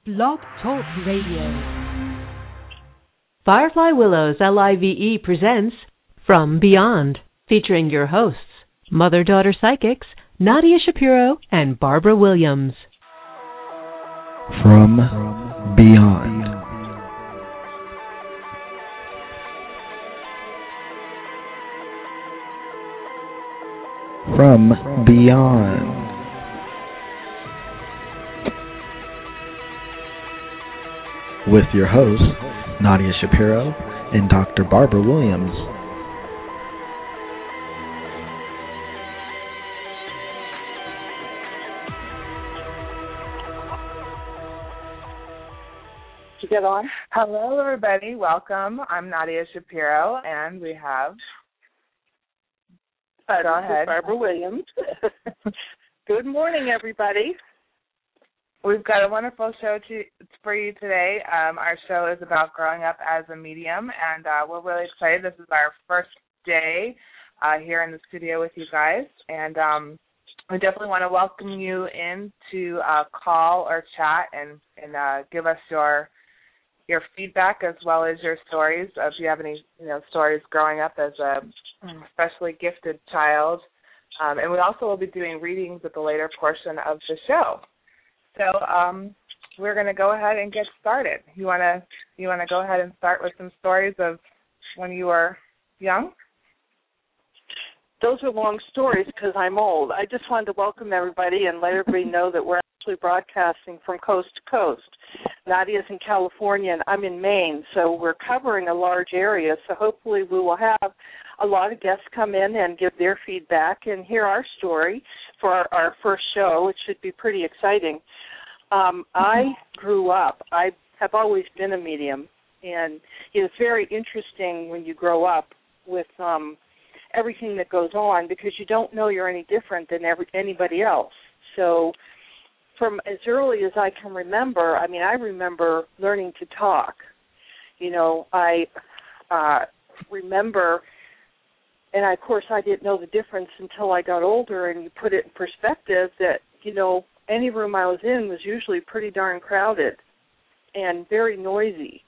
Blog Talk Radio. Firefly Willows LIVE presents From Beyond, featuring your hosts, mother-daughter psychics, Nadia Shapiro and Barbara Williams. From Beyond. From Beyond. With your hosts, Nadia Shapiro and Dr. Barbara Williams. To get on. Hello, everybody. Welcome. I'm Nadia Shapiro, and we have... Go ahead. Barbara Williams. Good morning, everybody. We've got a wonderful show for you today. Our show is about growing up as a medium, and we're really excited. This is our first day here in the studio with you guys, and we definitely want to welcome you in to call or chat and give us your feedback as well as your stories. If you have any stories growing up as a especially gifted child, and we also will be doing readings at the later portion of the show. So we're going to go ahead and get started. You want to go ahead and start with some stories of when you were young? Those are long stories because I'm old. I just wanted to welcome everybody and let everybody know that we're actually broadcasting from coast to coast. Nadia's in California and I'm in Maine, so we're covering a large area. So hopefully we will have a lot of guests come in and give their feedback and hear our story for our first show. It should be pretty exciting. I grew up. I have always been a medium, and it's very interesting when you grow up with everything that goes on because you don't know you're any different than anybody else. So from as early as I can remember, I remember learning to talk. I remember, and of course I didn't know the difference until I got older, and you put it in perspective that, any room I was in was usually pretty darn crowded and very noisy.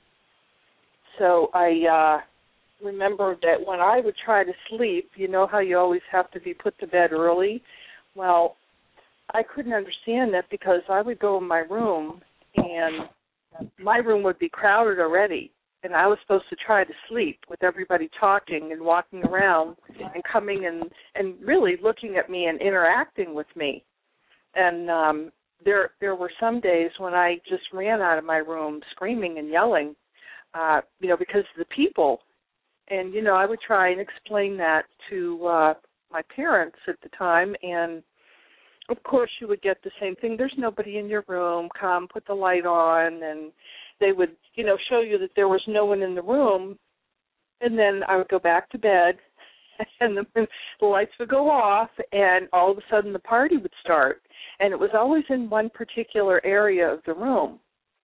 So I remember that when I would try to sleep, how you always have to be put to bed early? Well, I couldn't understand that because I would go in my room and my room would be crowded already, and I was supposed to try to sleep with everybody talking and walking around and coming and really looking at me and interacting with me. And there were some days when I just ran out of my room screaming and yelling, because of the people. And, I would try and explain that to my parents at the time, and of course you would get the same thing. There's nobody in your room. Come, put the light on. And they would, show you that there was no one in the room. And then I would go back to bed, and the lights would go off, and all of a sudden the party would start. And it was always in one particular area of the room.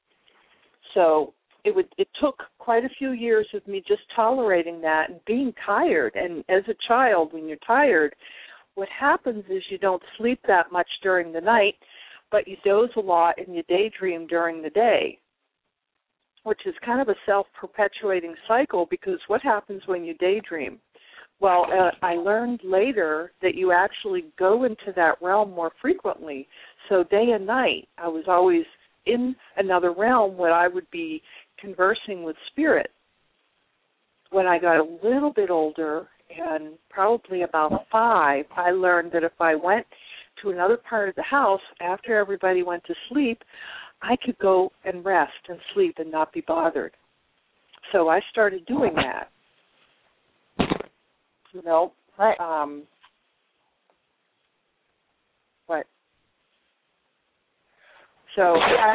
So it took quite a few years of me just tolerating that and being tired. And as a child, when you're tired, what happens is you don't sleep that much during the night, but you doze a lot and you daydream during the day, which is kind of a self-perpetuating cycle because what happens when you daydream? Well, I learned later that you actually go into that realm more frequently. So day and night, I was always in another realm where I would be conversing with spirit. When I got a little bit older, and probably about 5, I learned that if I went to another part of the house after everybody went to sleep, I could go and rest and sleep and not be bothered. So I started doing that. Right. What? So,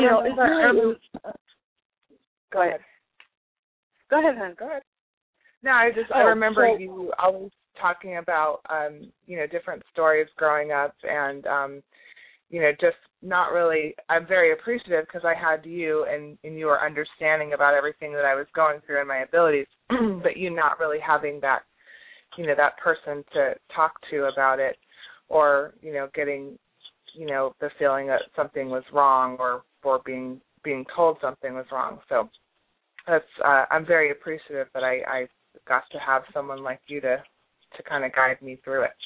go ahead. Go ahead, hon. Go ahead. No, I remember you always talking about, different stories growing up and, just not really, I'm very appreciative because I had you and you were understanding about everything that I was going through and my abilities, but you not really having that, that person to talk to about it or, getting, the feeling that something was wrong or being being told something was wrong. So that's I'm very appreciative that I got to have someone like you to kind of guide me through it.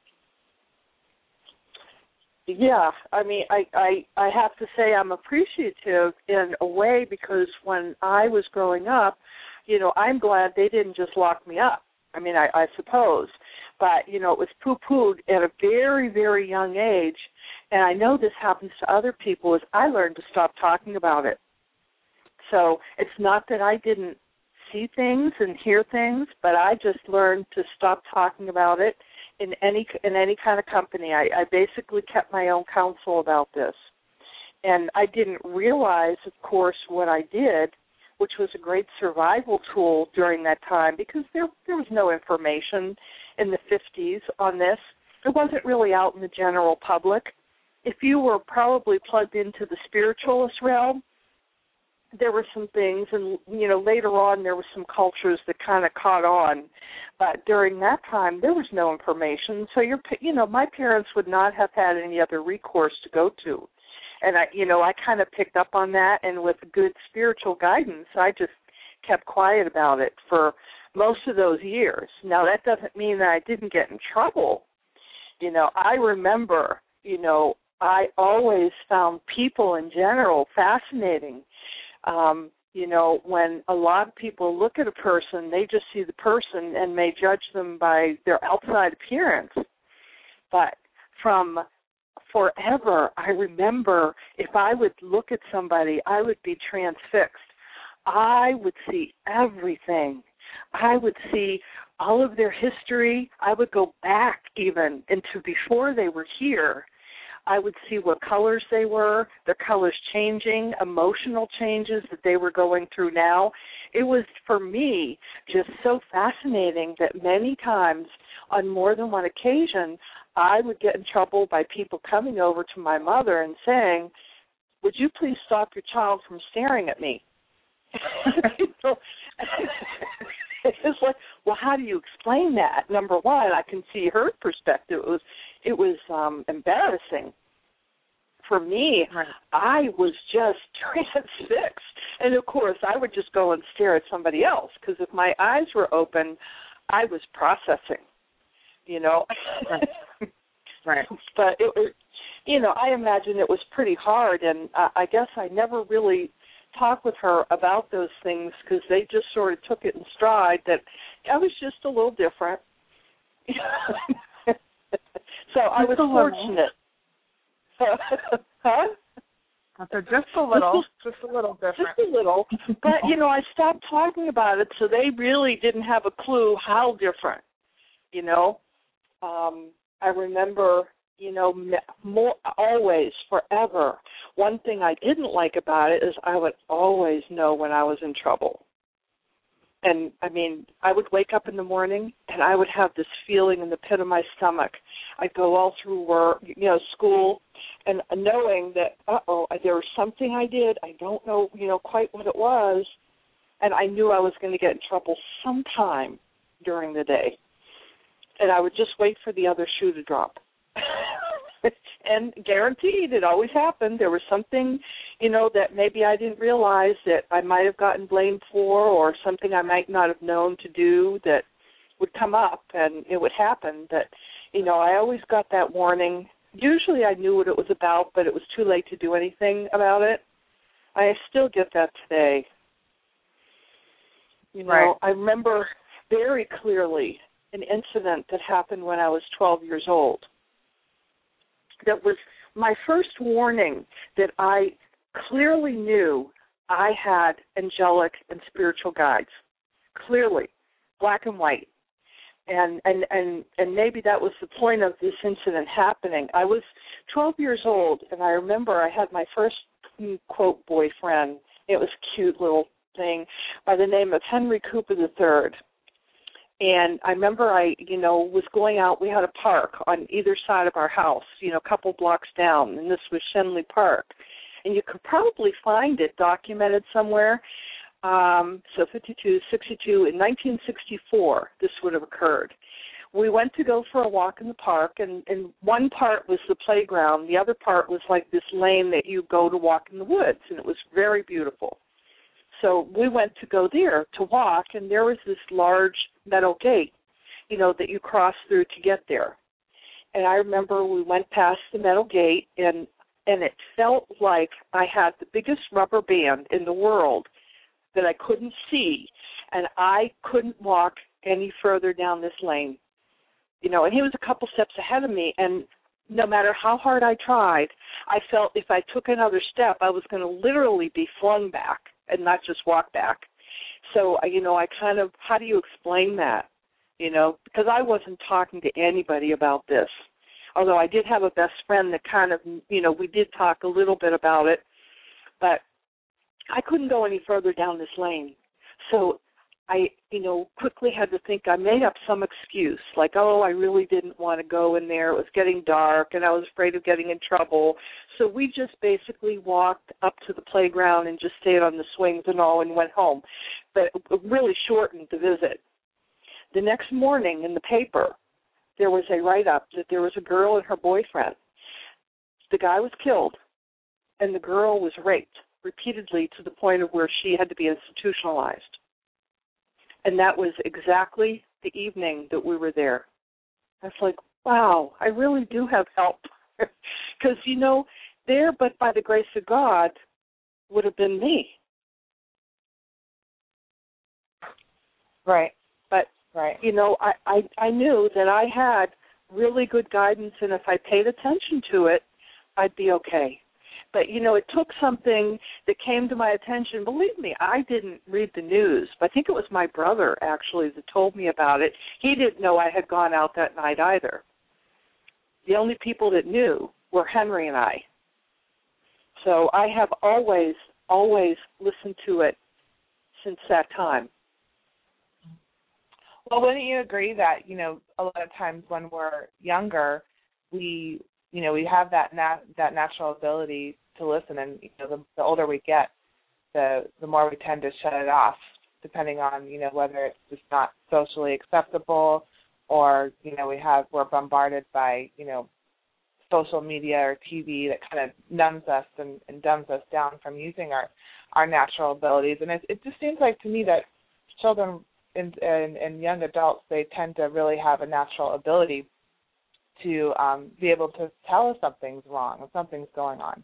Yeah, I mean, I have to say I'm appreciative in a way, because when I was growing up, I'm glad they didn't just lock me up. I mean, I suppose. But, it was poo-pooed at a very, very young age. And I know this happens to other people, is I learned to stop talking about it. So it's not that I didn't see things and hear things, but I just learned to stop talking about it in any kind of company. I basically kept my own counsel about this. And I didn't realize, of course, what I did, which was a great survival tool during that time, because there was no information in the 50s on this. It wasn't really out in the general public. If you were probably plugged into the spiritualist realm, there were some things, and, later on there were some cultures that kind of caught on. But during that time, there was no information. So, my parents would not have had any other recourse to go to. And, I kind of picked up on that, and with good spiritual guidance, I just kept quiet about it for most of those years. Now, that doesn't mean that I didn't get in trouble. I remember, I always found people in general fascinating. When a lot of people look at a person, they just see the person and may judge them by their outside appearance. But from forever, I remember if I would look at somebody, I would be transfixed. I would see everything. I would see all of their history. I would go back even into before they were here. I would see what colors they were, their colors changing, emotional changes that they were going through now. It was, for me, just so fascinating that many times, on more than one occasion, I would get in trouble by people coming over to my mother and saying, "Would you please stop your child from staring at me?" It's like, well, how do you explain that? Number one, I can see her perspective. It was embarrassing. For me, right. I was just transfixed. And, of course, I would just go and stare at somebody else, because if my eyes were open, I was processing, Right. But, it was, I imagine it was pretty hard, and I guess I never really talked with her about those things, because they just sort of took it in stride that I was just a little different. So I was fortunate. Huh? So just a little different. Just a little. But, I stopped talking about it, so they really didn't have a clue how different, I remember, more always, forever. One thing I didn't like about it is I would always know when I was in trouble. And, I would wake up in the morning, and I would have this feeling in the pit of my stomach. I'd go all through work, school, and knowing that, there was something I did. I don't know, quite what it was. And I knew I was going to get in trouble sometime during the day. And I would just wait for the other shoe to drop. And guaranteed, it always happened. There was something, that maybe I didn't realize that I might have gotten blamed for, or something I might not have known to do that would come up, and it would happen. But, I always got that warning. Usually I knew what it was about, but it was too late to do anything about it. I still get that today. Right. I remember very clearly an incident that happened when I was 12 years old. That was my first warning that I clearly knew I had angelic and spiritual guides. Clearly, black and white. And maybe that was the point of this incident happening. I was 12 years old, and I remember I had my first, quote, boyfriend. It was a cute little thing by the name of Henry Cooper III. And I remember I, was going out. We had a park on either side of our house, a couple blocks down, and this was Shenley Park. And you could probably find it documented somewhere. So 52, 62, in 1964, this would have occurred. We went to go for a walk in the park, and one part was the playground. The other part was like this lane that you go to walk in the woods, and it was very very beautiful. So we went to go there to walk, and there was this large metal gate, that you cross through to get there. And I remember we went past the metal gate, and it felt like I had the biggest rubber band in the world that I couldn't see, and I couldn't walk any further down this lane. And he was a couple steps ahead of me, and no matter how hard I tried, I felt if I took another step, I was going to literally be flung back and not just walk back. So, I kind of, how do you explain that? Because I wasn't talking to anybody about this. Although I did have a best friend that kind of, we did talk a little bit about it, but I couldn't go any further down this lane. So I, quickly had to think I made up some excuse, like, I really didn't want to go in there. It was getting dark, and I was afraid of getting in trouble. So we just basically walked up to the playground and just stayed on the swings and all and went home. But it really shortened the visit. The next morning in the paper, there was a write-up that there was a girl and her boyfriend. The guy was killed, and the girl was raped repeatedly to the point of where she had to be institutionalized. And that was exactly the evening that we were there. I was like, wow, I really do have help. Because, there, but by the grace of God, would have been me. Right. But, right. I knew that I had really good guidance, and if I paid attention to it, I'd be okay. But, it took something that came to my attention. Believe me, I didn't read the news. I think it was my brother, actually, that told me about it. He didn't know I had gone out that night either. The only people that knew were Henry and I. So I have always listened to it since that time. Well, wouldn't you agree that, a lot of times when we're younger, we have that natural ability to listen, and the older we get, the more we tend to shut it off, depending on whether it's just not socially acceptable, or we're bombarded by social media or TV that kind of numbs us and dumbs us down from using our natural abilities. And it just seems like to me that children and young adults, they tend to really have a natural ability to be able to tell us something's wrong or something's going on.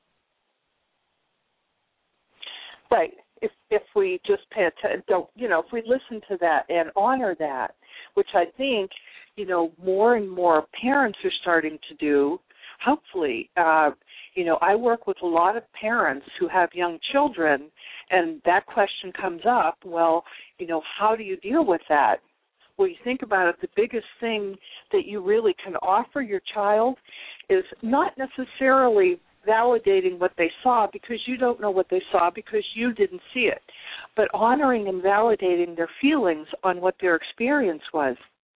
Right. If we just pay attention, if we listen to that and honor that, which I think, more and more parents are starting to do, hopefully. I work with a lot of parents who have young children, and that question comes up, well, how do you deal with that? Well, you think about it, the biggest thing that you really can offer your child is not necessarily validating what they saw, because you don't know what they saw because you didn't see it, but honoring and validating their feelings on what their experience was,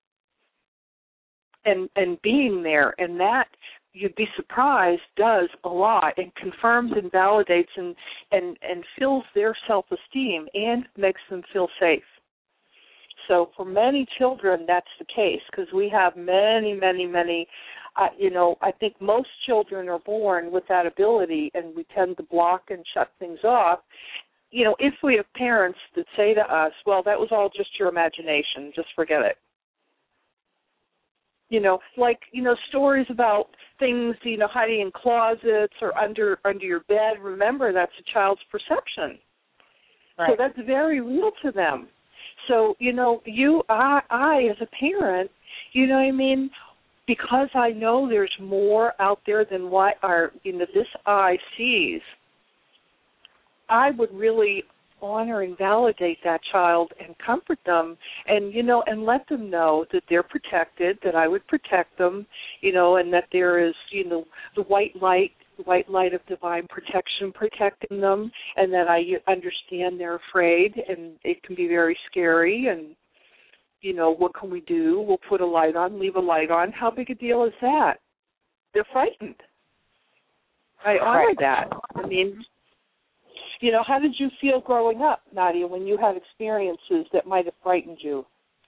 and being there. And that, you'd be surprised, does a lot and confirms and validates and fills their self-esteem and makes them feel safe. So for many children, that's the case, because we have many, many, many, I think most children are born with that ability, and we tend to block and shut things off. If we have parents that say to us, well, that was all just your imagination, just forget it. Stories about things, hiding in closets or under your bed. Remember, that's a child's perception. Right. So that's very real to them. So, I as a parent, because I know there's more out there than what this eye sees, I would really honor and validate that child and comfort them, and and let them know that they're protected, that I would protect them, and that there is the white light of divine protection protecting them, and that I understand they're afraid and it can be very scary, and what can we do? We'll put a light on, leave a light on. How big a deal is that? They're frightened. I honor that. I mean, how did you feel growing up, Nadia, when you had experiences that might have frightened you?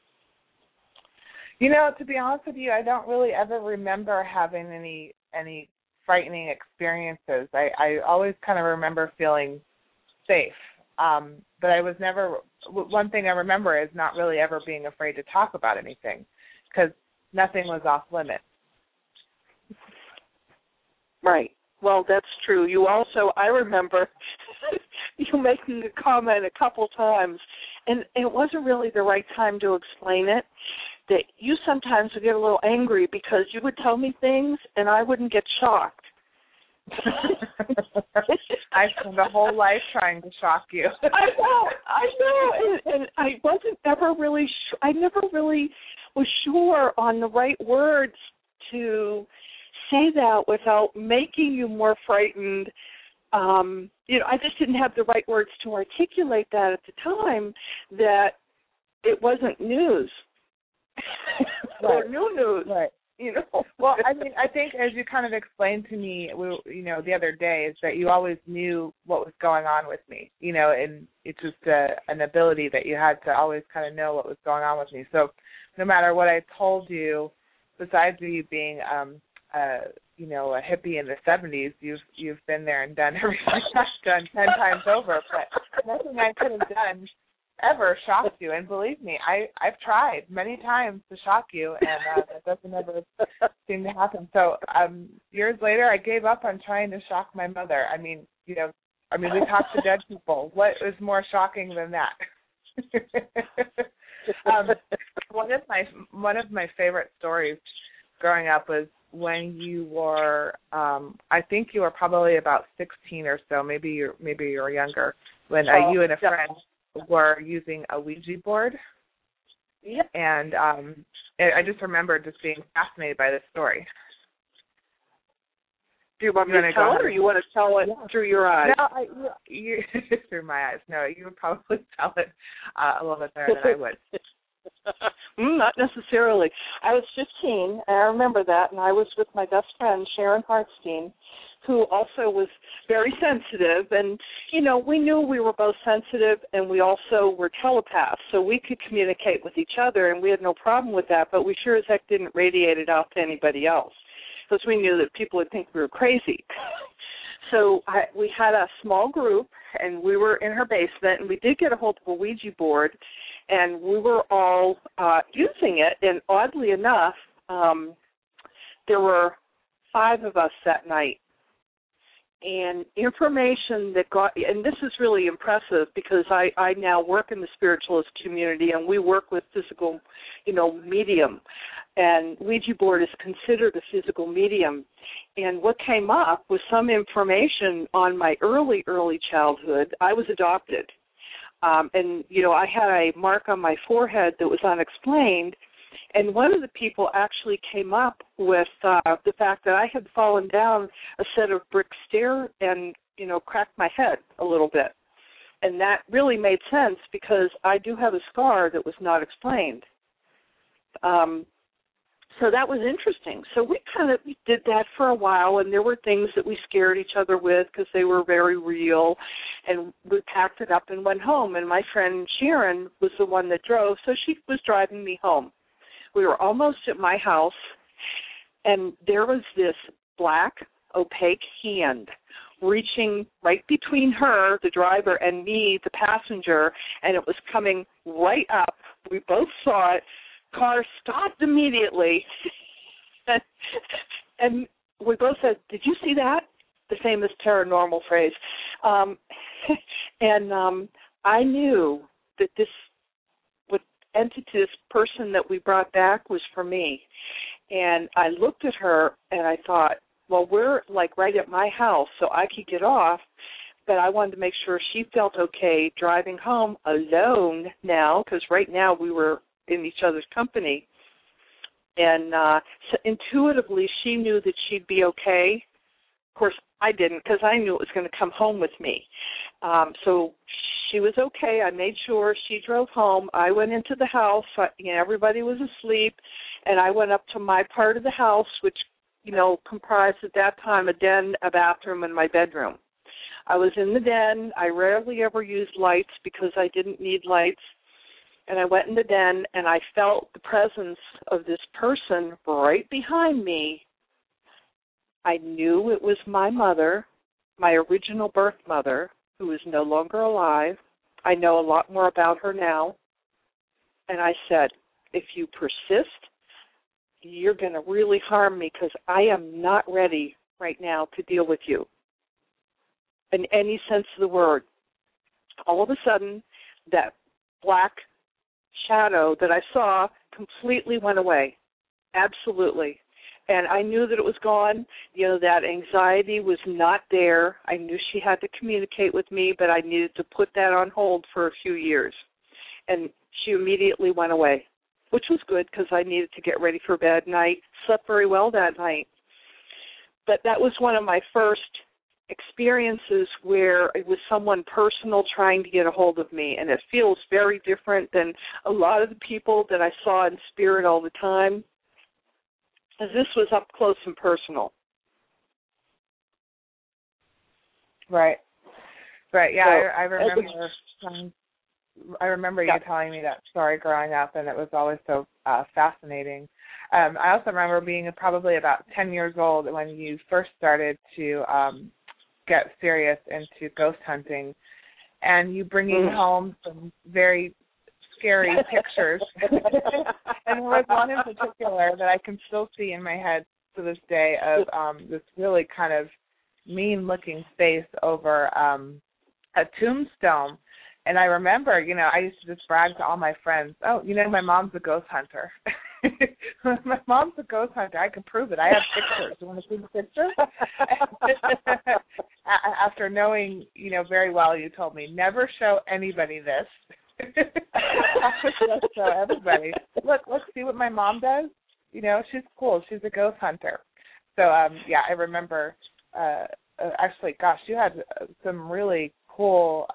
To be honest with you, I don't really ever remember having any frightening experiences. I always kind of remember feeling safe. But I was never, one thing I remember is not really ever being afraid to talk about anything because nothing was off limits. Right. Well, that's true. You also, I remember you making a comment a couple times, and it wasn't really the right time to explain it, that you sometimes would get a little angry because you would tell me things and I wouldn't get shocked. I spent a whole life trying to shock you. I know, and I wasn't ever really, I never really was sure on the right words to say that without making you more frightened. I just didn't have the right words to articulate that at the time, that it wasn't news. Or new news. Right. Well, I mean, I think as you kind of explained to me, the other day, is that you always knew what was going on with me, and it's just an ability that you had to always kind of know what was going on with me. So no matter what I told you, besides you being, a hippie in the 70s, you've been there and done everything I've done 10 times over, but nothing I could have done ever shocked you. And believe me, I've tried many times to shock you, and that doesn't ever seem to happen. So years later, I gave up on trying to shock my mother. I mean, we talk to dead people. What is more shocking than that? One of my favorite stories growing up was when you were, I think you were probably about 16 or so, maybe you're younger, when you and a friend were using a Ouija board. Yep. And I just remember just being fascinated by this story. Do you want me to tell it, or you want to tell it through your eyes? No, through my eyes. No, you would probably tell it a little bit better than I would. Not necessarily. I was 15, and I remember that, and I was with my best friend, Sharon Hartstein, who also was very sensitive, and, we knew we were both sensitive, and we also were telepaths, so we could communicate with each other, and we had no problem with that, but we sure as heck didn't radiate it out to anybody else, because we knew that people would think we were crazy. So we had a small group, and we were in her basement, and we did get a hold of a Ouija board, and we were all using it, and oddly enough, there were 5 of us that night. And information that and this is really impressive because I now work in the spiritualist community, and we work with physical, medium. And Ouija board is considered a physical medium. And what came up was some information on my early childhood. I was adopted. And, I had a mark on my forehead that was unexplained. And one of the people actually came up with the fact that I had fallen down a set of brick stairs and, cracked my head a little bit. And that really made sense because I do have a scar that was not explained. So that was interesting. So we did that for a while, and there were things that we scared each other with because they were very real, and we packed it up and went home. And my friend Sharon was the one that drove, so she was driving me home. We were almost at my house, and there was this black, opaque hand reaching right between her, the driver, and me, the passenger, and it was coming right up. We both saw it. Car stopped immediately, and we both said, "Did you see that?" The famous paranormal phrase. And I knew that this this person that we brought back was for me. And I looked at her, and I thought, well, we're like right at my house, so I could get off, but I wanted to make sure she felt okay driving home alone now, because right now we were in each other's company. And so intuitively, she knew that she'd be okay. Of course, I didn't, because I knew it was going to come home with me. So she was okay. I made sure she drove home. I went into the house. Everybody was asleep, and I went up to my part of the house, which, comprised at that time a den, a bathroom, and my bedroom. I was in the den. I rarely ever used lights because I didn't need lights. And I went in the den, and I felt the presence of this person right behind me. I knew it was my mother, my original birth mother, who is no longer alive. I know a lot more about her now. And I said, if you persist, you're going to really harm me because I am not ready right now to deal with you in any sense of the word. All of a sudden, that black shadow that I saw completely went away. Absolutely. And I knew that it was gone. You know, that anxiety was not there. I knew she had to communicate with me, but I needed to put that on hold for a few years. And she immediately went away, which was good because I needed to get ready for bed, and I slept very well that night. But that was one of my first experiences where it was someone personal trying to get a hold of me, and it feels very different than a lot of the people that I saw in spirit all the time. As this was up close and personal. Right. Yeah, So, I remember you telling me that story growing up, and it was always so fascinating. I also remember being probably about 10 years old when you first started to get serious into ghost hunting, and you bringing home some very scary pictures. And there was one in particular that I can still see in my head to this day of this really kind of mean-looking face over a tombstone. And I remember, you know, I used to just brag to all my friends, oh, you know, my mom's a ghost hunter. My mom's a ghost hunter. I can prove it. I have pictures. You want to see the pictures? After knowing, you know, very well, you told me, never show anybody this. Just show everybody. Look, let's see what my mom does. You know, she's cool. She's a ghost hunter. So, yeah, I remember, actually, gosh, you had some really cool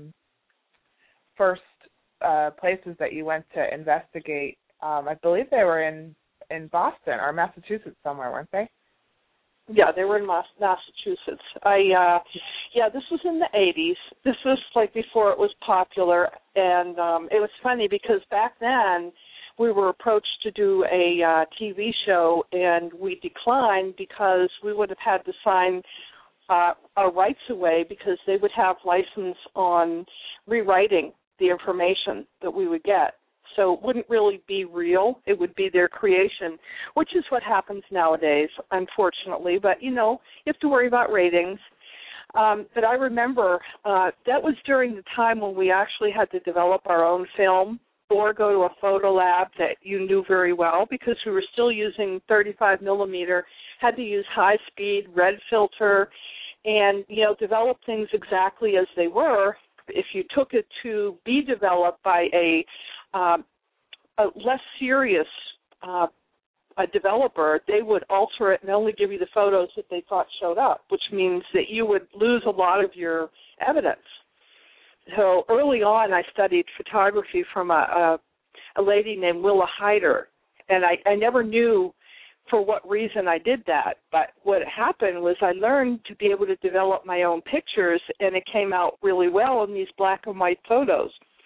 first places that you went to investigate. I believe they were in Boston or Massachusetts somewhere, weren't they? Yeah, they were in Massachusetts. This was in the 80s. This was like before it was popular, and it was funny because back then we were approached to do a TV show, and we declined because we would have had to sign our rights away because they would have license on rewriting the information that we would get. So it wouldn't really be real. It would be their creation, which is what happens nowadays, unfortunately. But, you know, you have to worry about ratings. But I remember that was during the time when we actually had to develop our own film or go to a photo lab that you knew very well because we were still using 35 millimeter, had to use high speed, red filter, and, you know, develop things exactly as they were. If you took it to be developed by a less serious a developer, they would alter it and only give you the photos that they thought showed up, which means that you would lose a lot of your evidence. So early on, I studied photography from a lady named Willa Hyder, and I never knew for what reason I did that. But what happened was I learned to be able to develop my own pictures, and it came out really well in these black and white photos.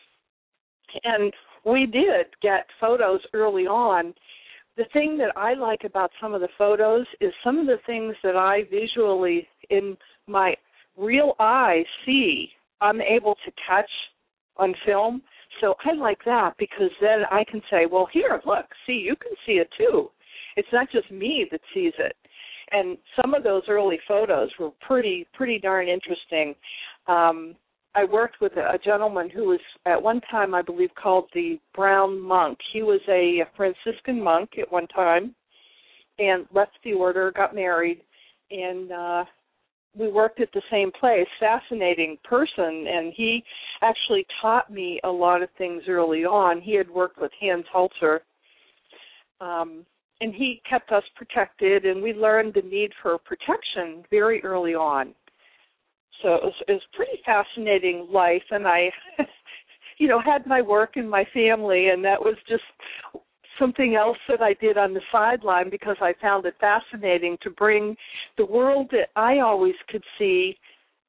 And we did get photos early on. The thing that I like about some of the photos is some of the things that I visually, in my real eye, see, I'm able to catch on film. So I like that because then I can say, well, here, look, see, you can see it too. It's not just me that sees it. And some of those early photos were pretty darn interesting. I worked with a gentleman who was at one time, I believe, called the Brown Monk. He was a Franciscan monk at one time and left the order, got married, and we worked at the same place. Fascinating person, and he actually taught me a lot of things early on. He had worked with Hans Holzer, and he kept us protected, and we learned the need for protection very early on. So it was pretty fascinating life, and I, you know, had my work and my family, and that was just something else that I did on the sideline because I found it fascinating to bring the world that I always could see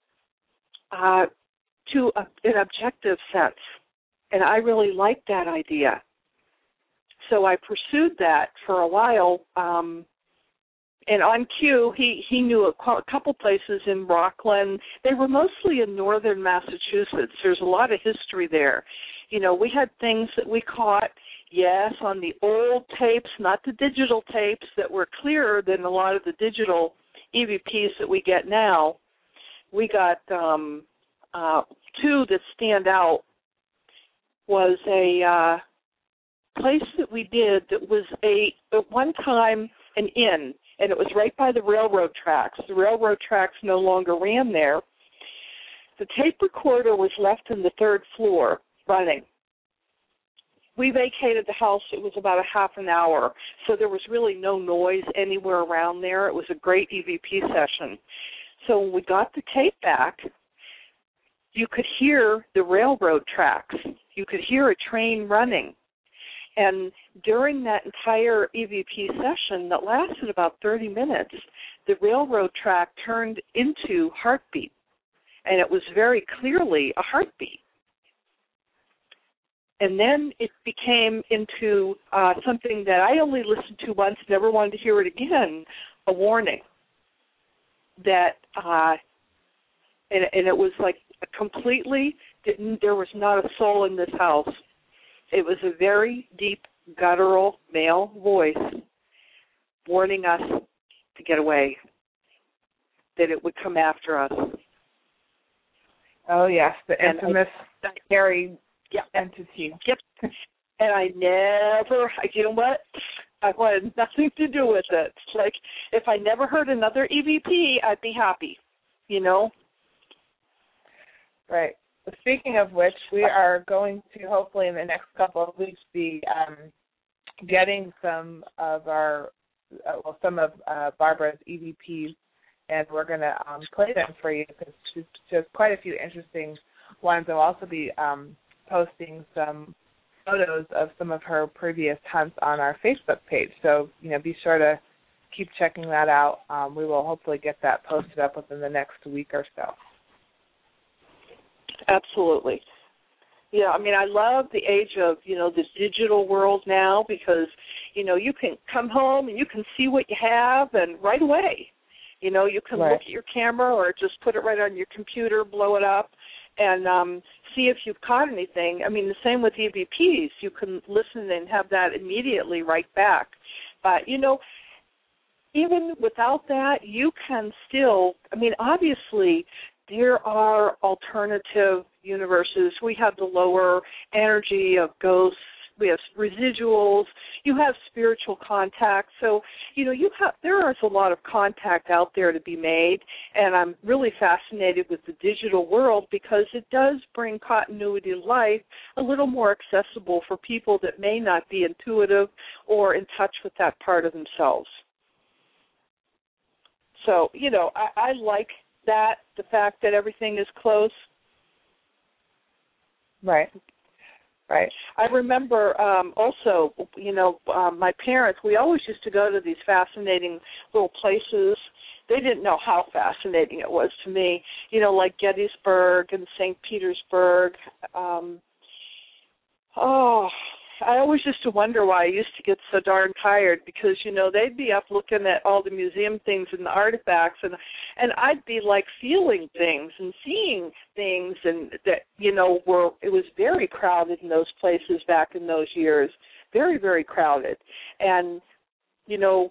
to an objective sense, and I really liked that idea. So I pursued that for a while, And on cue, he knew a couple places in Rockland. They were mostly in northern Massachusetts. There's a lot of history there. You know, we had things that we caught, yes, on the old tapes, not the digital tapes that were clearer than a lot of the digital EVPs that we get now. We got two that stand out. Was a place that we did that was at one time an inn, and it was right by the railroad tracks. The railroad tracks no longer ran there. The tape recorder was left in the third floor running. We vacated the house. It was about a half an hour, so there was really no noise anywhere around there. It was a great EVP session. So when we got the tape back, you could hear the railroad tracks. You could hear a train running. And during that entire EVP session that lasted about 30 minutes, the railroad track turned into heartbeat, and it was very clearly a heartbeat. And then it became into something that I only listened to once, never wanted to hear it again, a warning that, and it was like completely, there was not a soul in this house. It was a very deep, guttural male voice warning us to get away, that it would come after us. Oh, yes, the infamous scary entity. Yep. And I never, you know what? I wanted nothing to do with it. It's like, if I never heard another EVP, I'd be happy, you know? Right. Speaking of which, we are going to hopefully in the next couple of weeks be getting some of Barbara's EVPs, and we're going to play them for you because she has quite a few interesting ones. And we'll also be posting some photos of some of her previous hunts on our Facebook page. So, you know, be sure to keep checking that out. We will hopefully get that posted up within the next week or so. Absolutely. Yeah, I mean, I love the age of, you know, this digital world now because, you know, you can come home and you can see what you have and right away. You know, you can look at your camera or just put it right on your computer, blow it up, and see if you've caught anything. I mean, the same with EVPs. You can listen and have that immediately right back. But, you know, even without that, you can still, I mean, obviously, there are alternative universes. We have the lower energy of ghosts. We have residuals. You have spiritual contact. So, you know, there is a lot of contact out there to be made, and I'm really fascinated with the digital world because it does bring continuity of life a little more accessible for people that may not be intuitive or in touch with that part of themselves. So, you know, I like that, the fact that everything is close. Right. Right. I remember also, you know, my parents, we always used to go to these fascinating little places. They didn't know how fascinating it was to me, you know, like Gettysburg and St. Petersburg. I always used to wonder why I used to get so darn tired because, you know, they'd be up looking at all the museum things and the artifacts, and I'd be like feeling things and seeing things, and that, you know, it was very crowded in those places back in those years, very, very crowded. And, you know,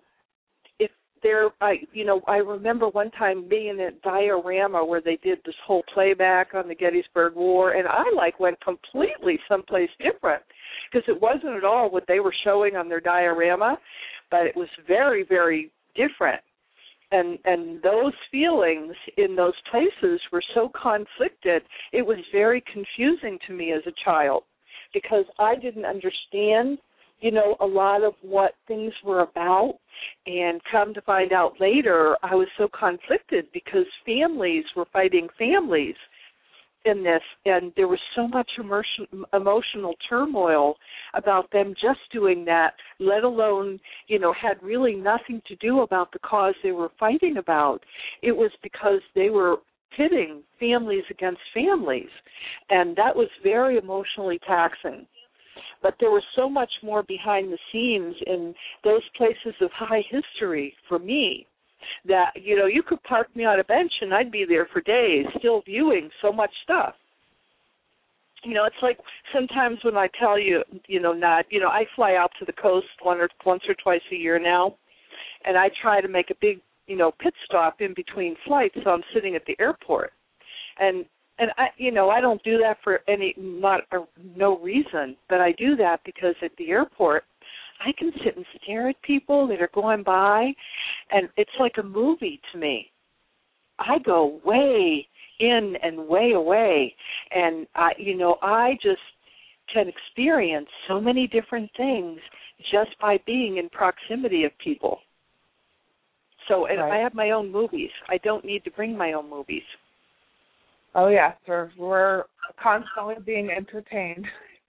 I remember one time being at Diorama where they did this whole playback on the Gettysburg War, and I went completely someplace different because it wasn't at all what they were showing on their diorama, but it was very, very different. And those feelings in those places were so conflicted, it was very confusing to me as a child because I didn't understand, you know, a lot of what things were about. And come to find out later, I was so conflicted because families were fighting families in this, and there was so much emotional turmoil about them just doing that, let alone, you know, had really nothing to do about the cause they were fighting about. It was because they were pitting families against families, and that was very emotionally taxing. But there was so much more behind the scenes in those places of high history for me that, you could park me on a bench and I'd be there for days still viewing so much stuff. It's like sometimes when I tell you, I fly out to the coast once or twice a year now, and I try to make a big, pit stop in between flights, so I'm sitting at the airport. And I don't do that for no reason, but I do that because at the airport, I can sit and stare at people that are going by, and it's like a movie to me. I go way in and way away, and I just can experience so many different things just by being in proximity of people. So, and right. I have my own movies. I don't need to bring my own movies. Oh yes, we're constantly being entertained.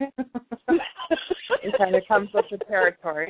It kind of comes with the territory.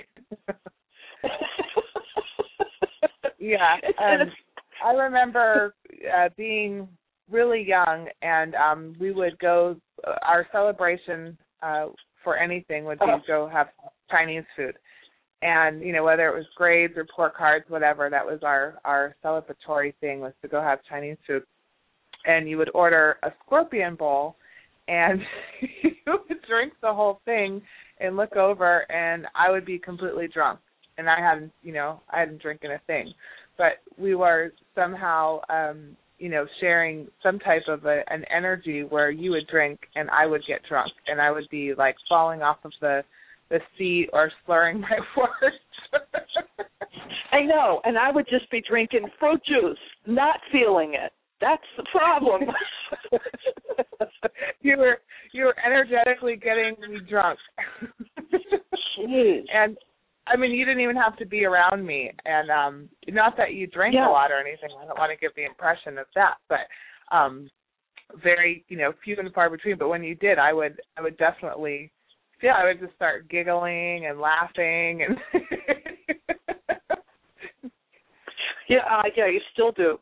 Yeah, I remember being really young, and we would go. Our celebration for anything would be to go have Chinese food, and whether it was grades, report cards, whatever, that was our celebratory thing, was to go have Chinese food. And you would order a scorpion bowl, and you would drink the whole thing and look over, and I would be completely drunk, and I hadn't drinking a thing, but we were somehow, sharing some type of an energy where you would drink and I would get drunk, and I would be like falling off of the seat or slurring my words. I know, and I would just be drinking fruit juice, not feeling it. That's the problem. You were energetically getting me drunk. Jeez. And I mean, you didn't even have to be around me, and not that you drank a lot or anything. I don't want to give the impression of that, but very, few and far between. But when you did, I would definitely, I would just start giggling and laughing, and yeah, you still do,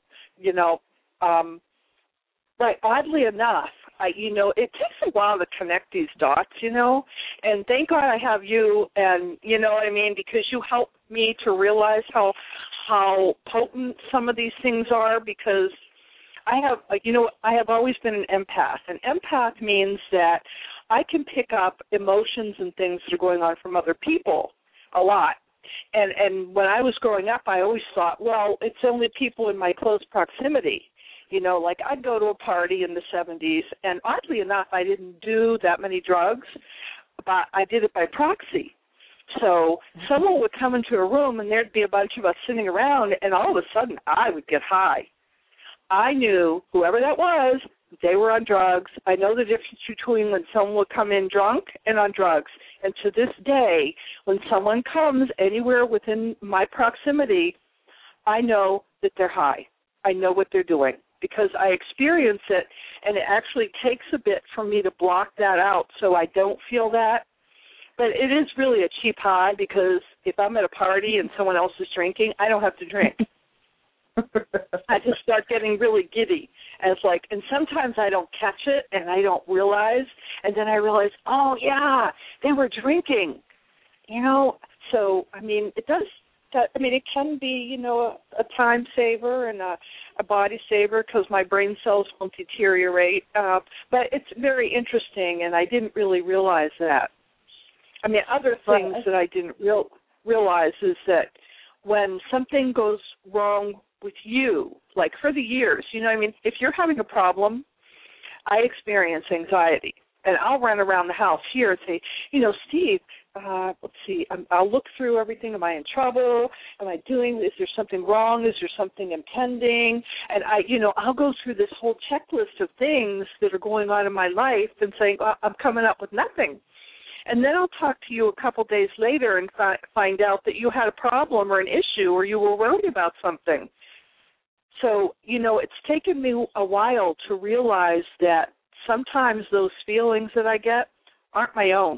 Right. Oddly enough, it takes a while to connect these dots, and thank God I have you, and what I mean, because you help me to realize how potent some of these things are, because I have always been an empath. An empath means that I can pick up emotions and things that are going on from other people a lot. And when I was growing up, I always thought, well, it's only people in my close proximity. Like I'd go to a party in the 70s, and oddly enough, I didn't do that many drugs, but I did it by proxy. So someone would come into a room, and there'd be a bunch of us sitting around, and all of a sudden, I would get high. I knew whoever that was, they were on drugs. I know the difference between when someone would come in drunk and on drugs. And to this day, when someone comes anywhere within my proximity, I know that they're high. I know what they're doing, because I experience it, and it actually takes a bit for me to block that out so I don't feel that. But it is really a cheap high, because if I'm at a party and someone else is drinking, I don't have to drink. I just start getting really giddy. And it's like, and sometimes I don't catch it and I don't realize, and then I realize, oh, yeah, they were drinking, So, I mean, it does. It can be, a time saver and a body saver, because my brain cells won't deteriorate. But it's very interesting, and I didn't really realize that. I mean, other things that I didn't realize is that when something goes wrong with you, like for the years, if you're having a problem, I experience anxiety. And I'll run around the house here and say, Steve, let's see, I'll look through everything. Am I in trouble? Is there something wrong? Is there something impending? And I'll go through this whole checklist of things that are going on in my life and saying, I'm coming up with nothing. And then I'll talk to you a couple days later and find out that you had a problem or an issue, or you were worried about something. So, it's taken me a while to realize that sometimes those feelings that I get aren't my own.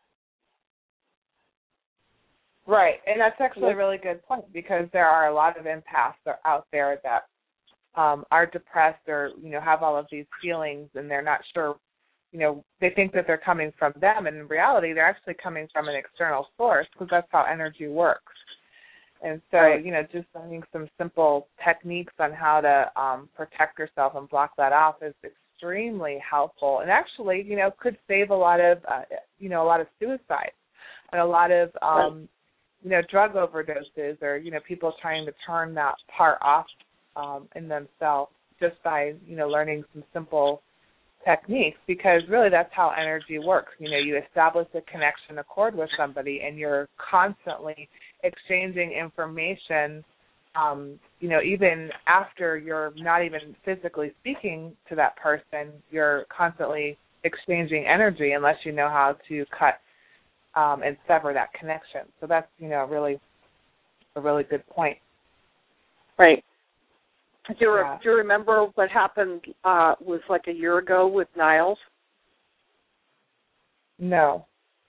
Right, and that's actually a really good point, because there are a lot of empaths out there that are depressed or, have all of these feelings, and they're not sure, they think that they're coming from them, and in reality, they're actually coming from an external source, because that's how energy works. And so, just learning some simple techniques on how to protect yourself and block that off is extremely helpful, and actually, could save a lot of suicide and a lot of, drug overdoses, or, people trying to turn that part off in themselves just by, learning some simple techniques, because really that's how energy works. You establish a connection, a chord with somebody, and you're constantly exchanging information, even after you're not even physically speaking to that person, you're constantly exchanging energy unless you know how to cut and sever that connection. So that's, really a really good point. Right. Do you remember what happened was like a year ago with Niles? No.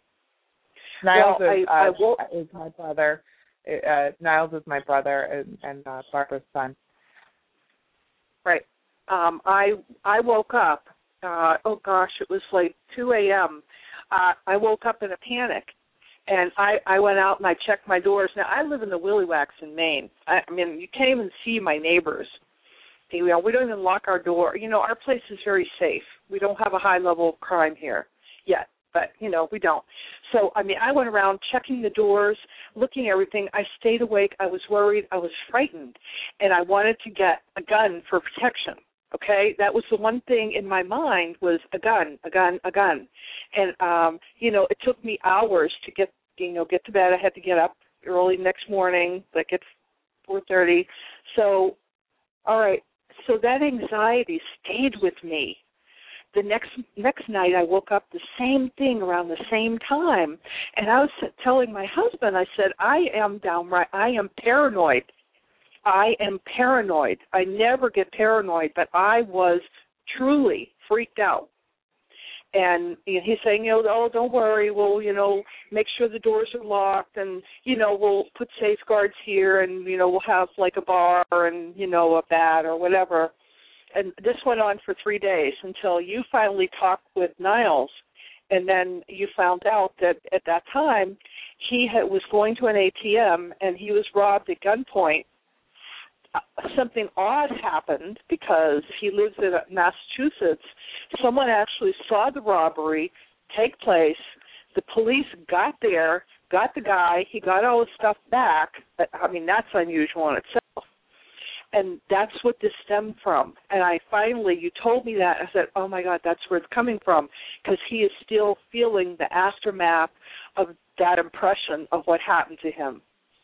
Niles is my brother. Niles is my brother and Barbara's son. Right. I woke up. It was like 2 a.m. I woke up in a panic, and I went out and I checked my doors. Now, I live in the Willywax in Maine. I mean, you can't even see my neighbors. We don't even lock our door. Our place is very safe. We don't have a high level of crime here yet, but, we don't. So, I went around checking the doors, looking at everything. I stayed awake. I was worried. I was frightened, and I wanted to get a gun for protection. Okay, that was the one thing in my mind was a gun. And, it took me hours to get to bed. I had to get up early next morning, like at 4:30. So, all right, so that anxiety stayed with me. The next night I woke up the same thing around the same time, and I was telling my husband, I said, I am paranoid. I am paranoid. I never get paranoid, but I was truly freaked out. And he's saying, don't worry, we'll, make sure the doors are locked, and, we'll put safeguards here, and, we'll have like a bar and, a bat or whatever. And this went on for 3 days until you finally talked with Niles, and then you found out that at that time he was going to an ATM and he was robbed at gunpoint. Something odd happened because he lives in Massachusetts. Someone actually saw the robbery take place. The police got there, got the guy. He got all his stuff back. That's unusual in itself. And that's what this stemmed from. And you told me that. I said, oh, my God, that's where it's coming from, because he is still feeling the aftermath of that impression of what happened to him.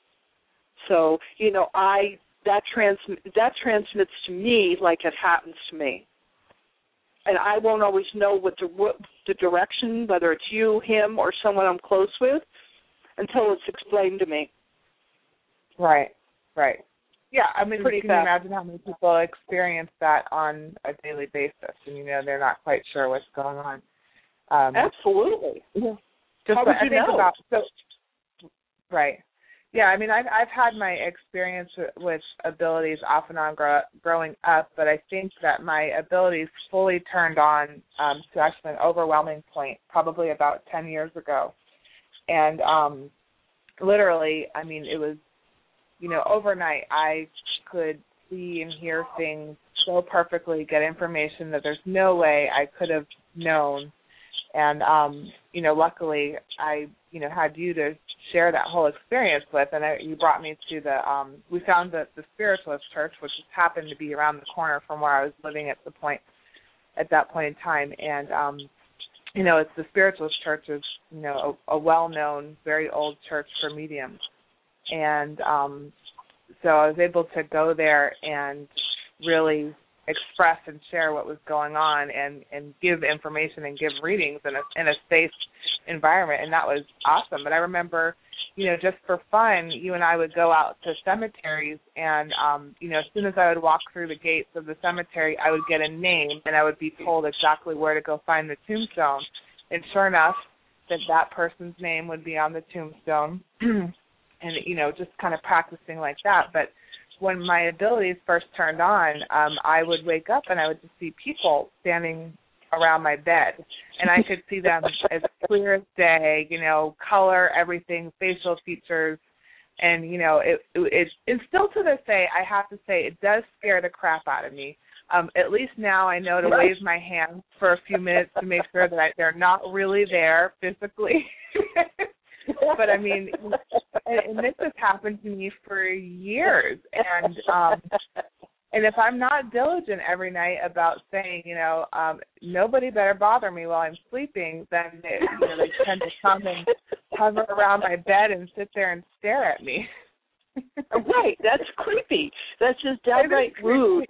So, that transmits to me like it happens to me. And I won't always know what the direction, whether it's you, him, or someone I'm close with, until it's explained to me. Right. Yeah, can you imagine how many people experience that on a daily basis, and, they're not quite sure what's going on. Absolutely. Yeah. How would you know? Right. Yeah, I've had my experience with abilities off and on growing up, but I think that my abilities fully turned on to actually an overwhelming point probably about 10 years ago. And literally, it was, overnight I could see and hear things so perfectly, get information that there's no way I could have known. And, luckily I, had you to share that whole experience with, and you brought me to we found the Spiritualist Church, which just happened to be around the corner from where I was living at that point in time. And, it's the Spiritualist Church is, a well-known, very old church for mediums. And so I was able to go there and really express and share what was going on and give information and give readings in a safe environment, and that was awesome. But I remember, just for fun, you and I would go out to cemeteries, and, as soon as I would walk through the gates of the cemetery, I would get a name, and I would be told exactly where to go find the tombstone. And sure enough, that person's name would be on the tombstone, and, just kind of practicing like that. But when my abilities first turned on, I would wake up and I would just see people standing around my bed, and I could see them as clear as day, color, everything, facial features, and, and still to this day, I have to say, it does scare the crap out of me. At least now I know to wave my hands for a few minutes to make sure that they're not really there physically. But I mean, and this has happened to me for years, and if I'm not diligent every night about saying, nobody better bother me while I'm sleeping, then they tend to come and hover around my bed and sit there and stare at me. Right, that's creepy. That's just downright rude.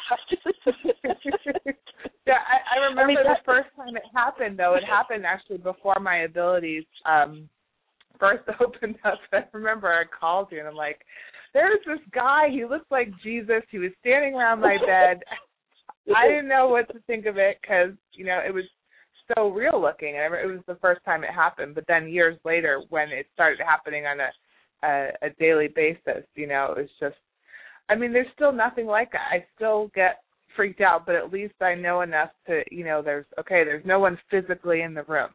Yeah, I remember the first time it happened, though. It happened actually before my abilities first opened up. I remember I called you, and I'm like, there's this guy. He looks like Jesus. He was standing around my bed. I didn't know what to think of it because, it was so real looking. It was the first time it happened. But then years later, when it started happening on a daily basis, it was just, there's still nothing like it. I still get freaked out, but at least I know enough to, there's no one physically in the room.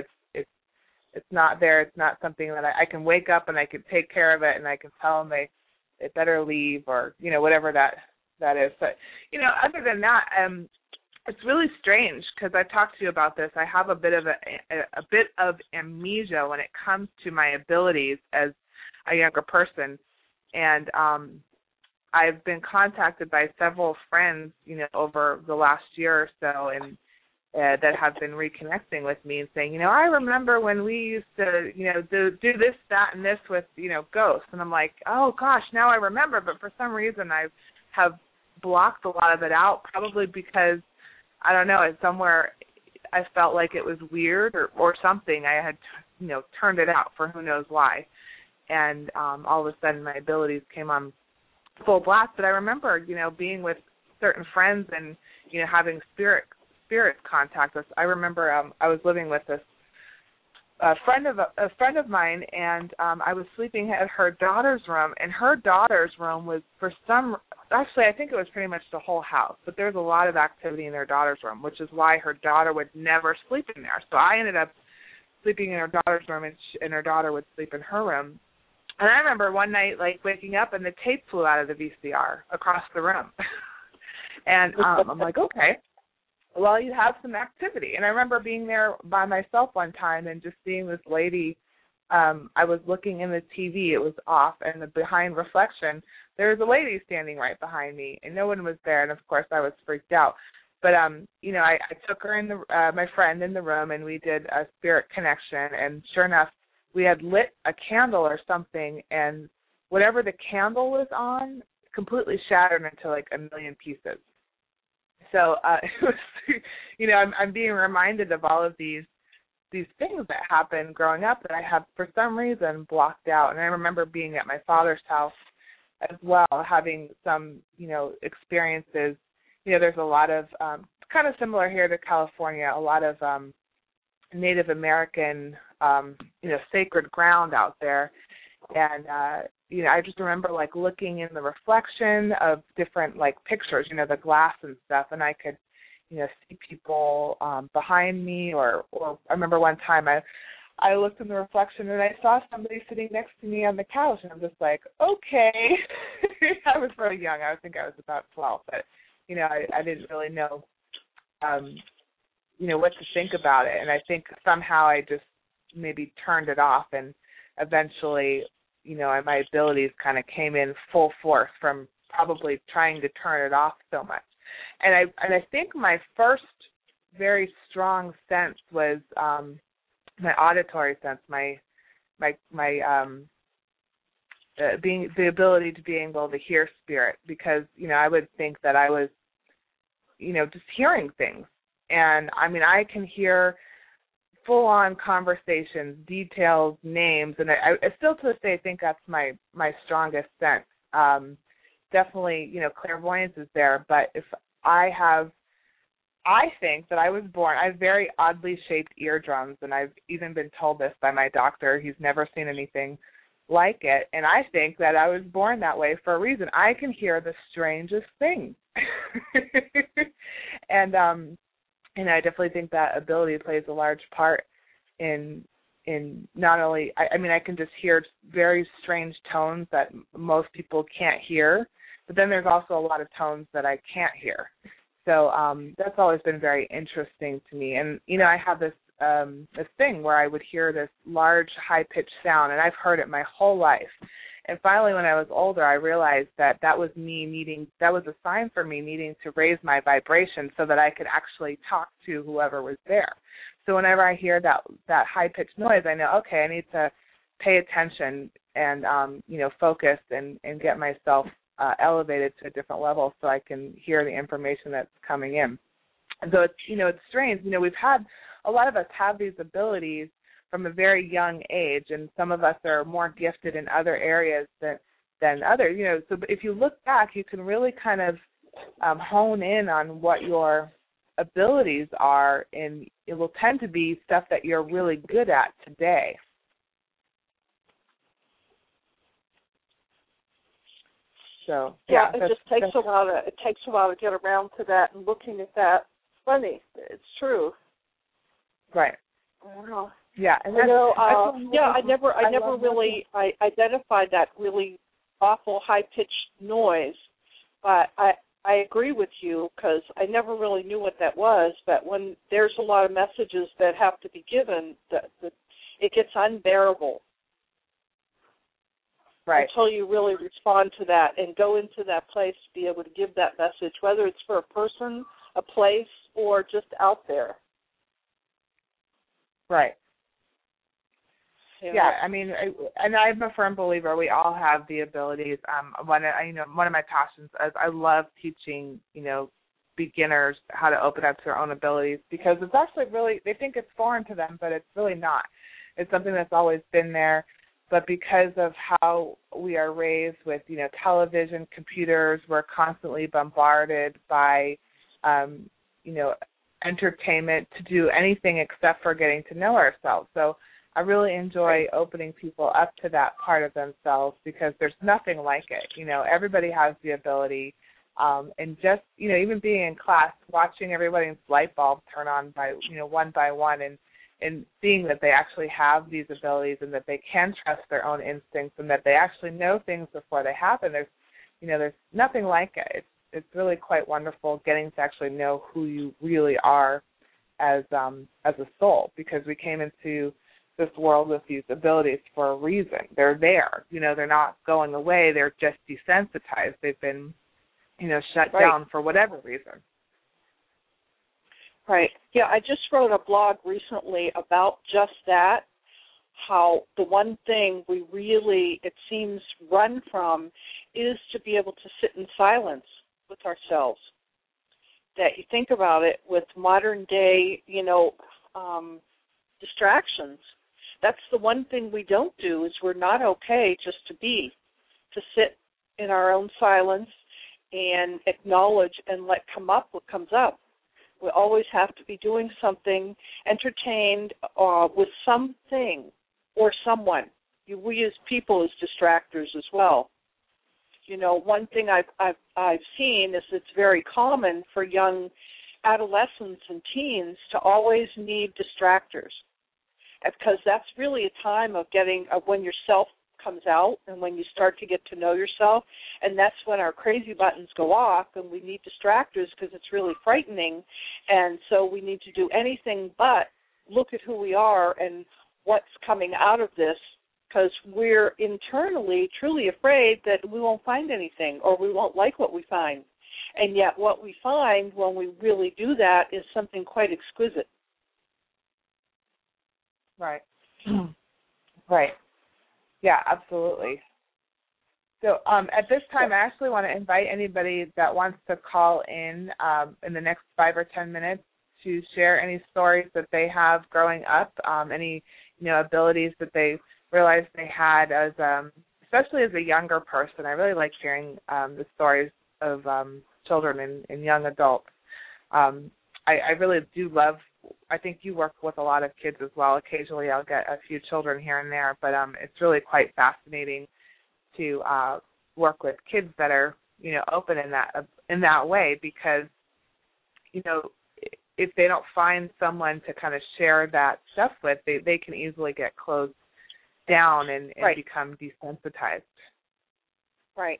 It's not there. It's not something that I can wake up and I can take care of it, and I can tell them they better leave, or whatever that is. But other than that, it's really strange because I've talked to you about this. I have a bit of amnesia when it comes to my abilities as a younger person, and I've been contacted by several friends, over the last year or so, and that have been reconnecting with me and saying, I remember when we used to, do this, that, and this with, ghosts. And I'm like, oh, gosh, now I remember. But for some reason I have blocked a lot of it out, probably because, I don't know, somewhere I felt like it was weird or something. I had, turned it out for who knows why. And all of a sudden my abilities came on full blast. But I remember, being with certain friends and, having spirits contact us. I remember I was living with a friend of mine, and I was sleeping at her daughter's room, and her daughter's room was actually I think it was pretty much the whole house, but there was a lot of activity in their daughter's room, which is why her daughter would never sleep in there. So I ended up sleeping in her daughter's room, and her daughter would sleep in her room. And I remember one night, waking up, and the tape flew out of the VCR across the room. And I'm like, okay. Well, you have some activity. And I remember being there by myself one time and just seeing this lady. I was looking in the TV. It was off, and behind reflection, there was a lady standing right behind me, and no one was there. And, of course, I was freaked out. But, I took her my friend in the room, and we did a spirit connection. And sure enough, we had lit a candle or something, and whatever the candle was on completely shattered into, a million pieces. So it was, I'm being reminded of all of these things that happened growing up that I have for some reason blocked out. And I remember being at my father's house as well, having some, experiences. There's a lot of kind of similar here to California, a lot of Native American, sacred ground out there. And, I just remember, looking in the reflection of different, pictures, the glass and stuff, and I could, see people behind me, or I remember one time I looked in the reflection and I saw somebody sitting next to me on the couch, and I'm just like, okay. I was really young. I think I was about 12, but, I didn't really know, what to think about it. And I think somehow I just maybe turned it off, and eventually, my abilities kind of came in full force from probably trying to turn it off so much. And I think my first very strong sense was my auditory sense, my being the ability to be able to hear spirit, because I would think that I was just hearing things, and I can hear full-on conversations, details, names, and I still to this day think that's my strongest sense. Definitely, clairvoyance is there, but if I think that I was born, I have very oddly shaped eardrums, and I've even been told this by my doctor. He's never seen anything like it, and I think that I was born that way for a reason. I can hear the strangest things. And And I definitely think that ability plays a large part in not only, I mean, I can just hear very strange tones that most people can't hear, but then there's also a lot of tones that I can't hear. So that's always been very interesting to me. And, you know, I have this thing where I would hear this large, high-pitched sound, and I've heard it my whole life. And finally, when I was older, I realized that was a sign for me needing to raise my vibration so that I could actually talk to whoever was there. So whenever I hear that high-pitched noise, I know, okay, I need to pay attention and, you know, focus and get myself elevated to a different level so I can hear the information that's coming in. And so it's, you know, it's strange. You know, a lot of us have these abilities from a very young age, and some of us are more gifted in other areas than others. You know, so if you look back, you can really kind of hone in on what your abilities are, and it will tend to be stuff that you're really good at today. So yeah, it just takes a while to get around to that and looking at that. Funny, it's true. Right. Wow. Yeah, and I never really identified that really awful high-pitched noise, but I agree with you because I never really knew what that was. But when there's a lot of messages that have to be given, it gets unbearable. Right. Until you really respond to that and go into that place to be able to give that message, whether it's for a person, a place, or just out there. Right. Yeah, I mean, and I'm a firm believer we all have the abilities. One of my passions is I love teaching, you know, beginners how to open up to their own abilities because it's actually really, they think it's foreign to them, but it's really not. It's something that's always been there, but because of how we are raised with, you know, television, computers, we're constantly bombarded by, you know, entertainment to do anything except for getting to know ourselves. So I really enjoy opening people up to that part of themselves because there's nothing like it. You know, everybody has the ability. And just, you know, even being in class, watching everybody's light bulb turn on by, you know, one by one and seeing that they actually have these abilities and that they can trust their own instincts and that they actually know things before they happen. There's nothing like it. It's really quite wonderful getting to actually know who you really are as a soul because we came into this world with these abilities for a reason. They're there. You know, they're not going away. They're just desensitized. They've been, you know, shut down for whatever reason. Right. Yeah, I just wrote a blog recently about just that, how the one thing we really, it seems, run from is to be able to sit in silence with ourselves. That you think about it with modern day, you know, distractions. That's the one thing we don't do is we're not okay just to sit in our own silence and acknowledge and let come up what comes up. We always have to be doing something, entertained with something or someone. We use people as distractors as well. You know, one thing I've seen is it's very common for young adolescents and teens to always need distractors, because that's really a time of when yourself comes out and when you start to get to know yourself, and that's when our crazy buttons go off and we need distractors because it's really frightening, and so we need to do anything but look at who we are and what's coming out of this, because we're internally truly afraid that we won't find anything or we won't like what we find. And yet what we find when we really do that is something quite exquisite. Right. Right. Yeah, absolutely. So at this time, I actually want to invite anybody that wants to call in the next 5 or 10 minutes to share any stories that they have growing up, any, you know, abilities that they realized they had as, especially as a younger person. I really like hearing the stories of children and young adults. I really do love, I think you work with a lot of kids as well. Occasionally I'll get a few children here and there, but it's really quite fascinating to work with kids that are, you know, open in that way because, you know, if they don't find someone to kind of share that stuff with, they can easily get closed down and become desensitized. Right.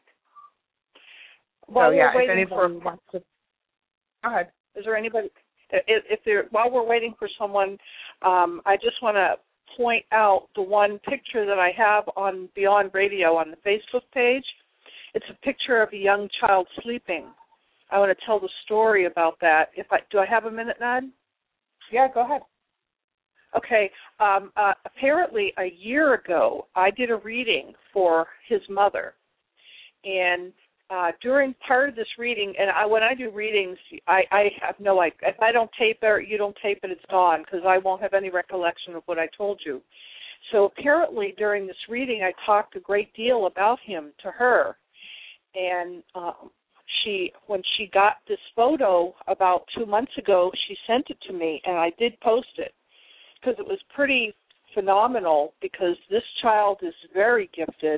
Well, yeah, if anybody wants to, go ahead. Is there anybody? While we're waiting for someone, I just want to point out the one picture that I have on Beyond Radio on the Facebook page. It's a picture of a young child sleeping. I want to tell the story about that. Do I have a minute, Nad? Yeah, go ahead. Okay. Apparently, a year ago, I did a reading for his mother, and during part of this reading, and when I do readings, I have no idea. If I don't tape it, you don't tape it, it's gone, because I won't have any recollection of what I told you. So apparently, during this reading, I talked a great deal about him to her, and when she got this photo about 2 months ago, she sent it to me, and I did post it because it was pretty phenomenal, because this child is very gifted,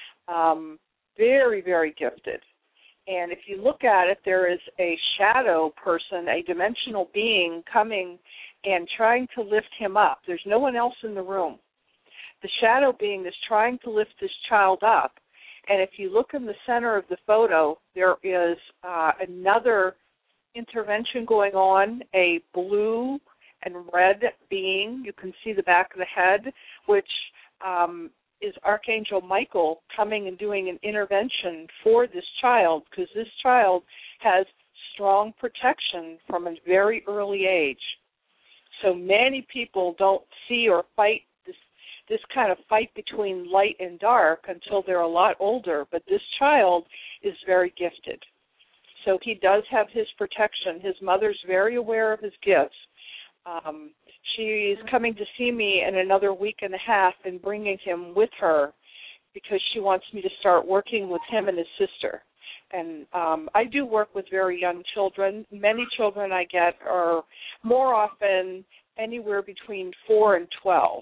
very, very gifted. And if you look at it, there is a shadow person, a dimensional being coming and trying to lift him up. There's no one else in the room. The shadow being is trying to lift this child up. And if you look in the center of the photo, there is another intervention going on, a blue and red being. You can see the back of the head, which is Archangel Michael coming and doing an intervention for this child, because this child has strong protection from a very early age. So many people don't see or fight this kind of fight between light and dark until they're a lot older, but this child is very gifted. So he does have his protection. His mother's very aware of his gifts. She's coming to see me in another week and a half and bringing him with her, because she wants me to start working with him and his sister. And I do work with very young children. Many children I get are more often anywhere between 4 and 12.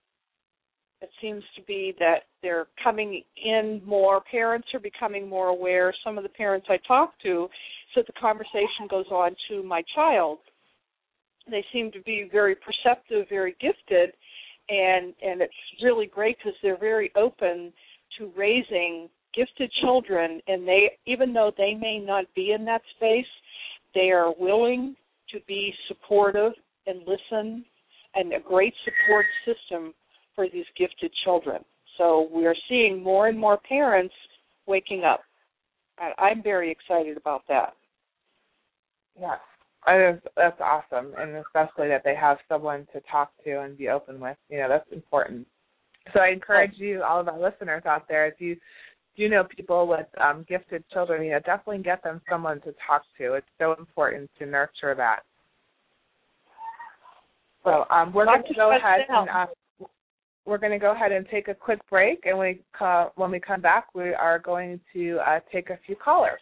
It seems to be that they're coming in more. Parents are becoming more aware. Some of the parents I talk to, so the conversation goes on to my child. They seem to be very perceptive, very gifted, and it's really great because they're very open to raising gifted children, and they, even though they may not be in that space, they are willing to be supportive and listen, and a great support system for these gifted children. So we are seeing more and more parents waking up. I'm very excited about that. Yeah, that's awesome, and especially that they have someone to talk to and be open with. You know, that's important. So I encourage you, all of our listeners out there, if you do know people with gifted children, you know, definitely get them someone to talk to. It's so important to nurture that. So we're going to go ahead and we're going to go ahead and take a quick break, and when we come back, we are going to take a few callers.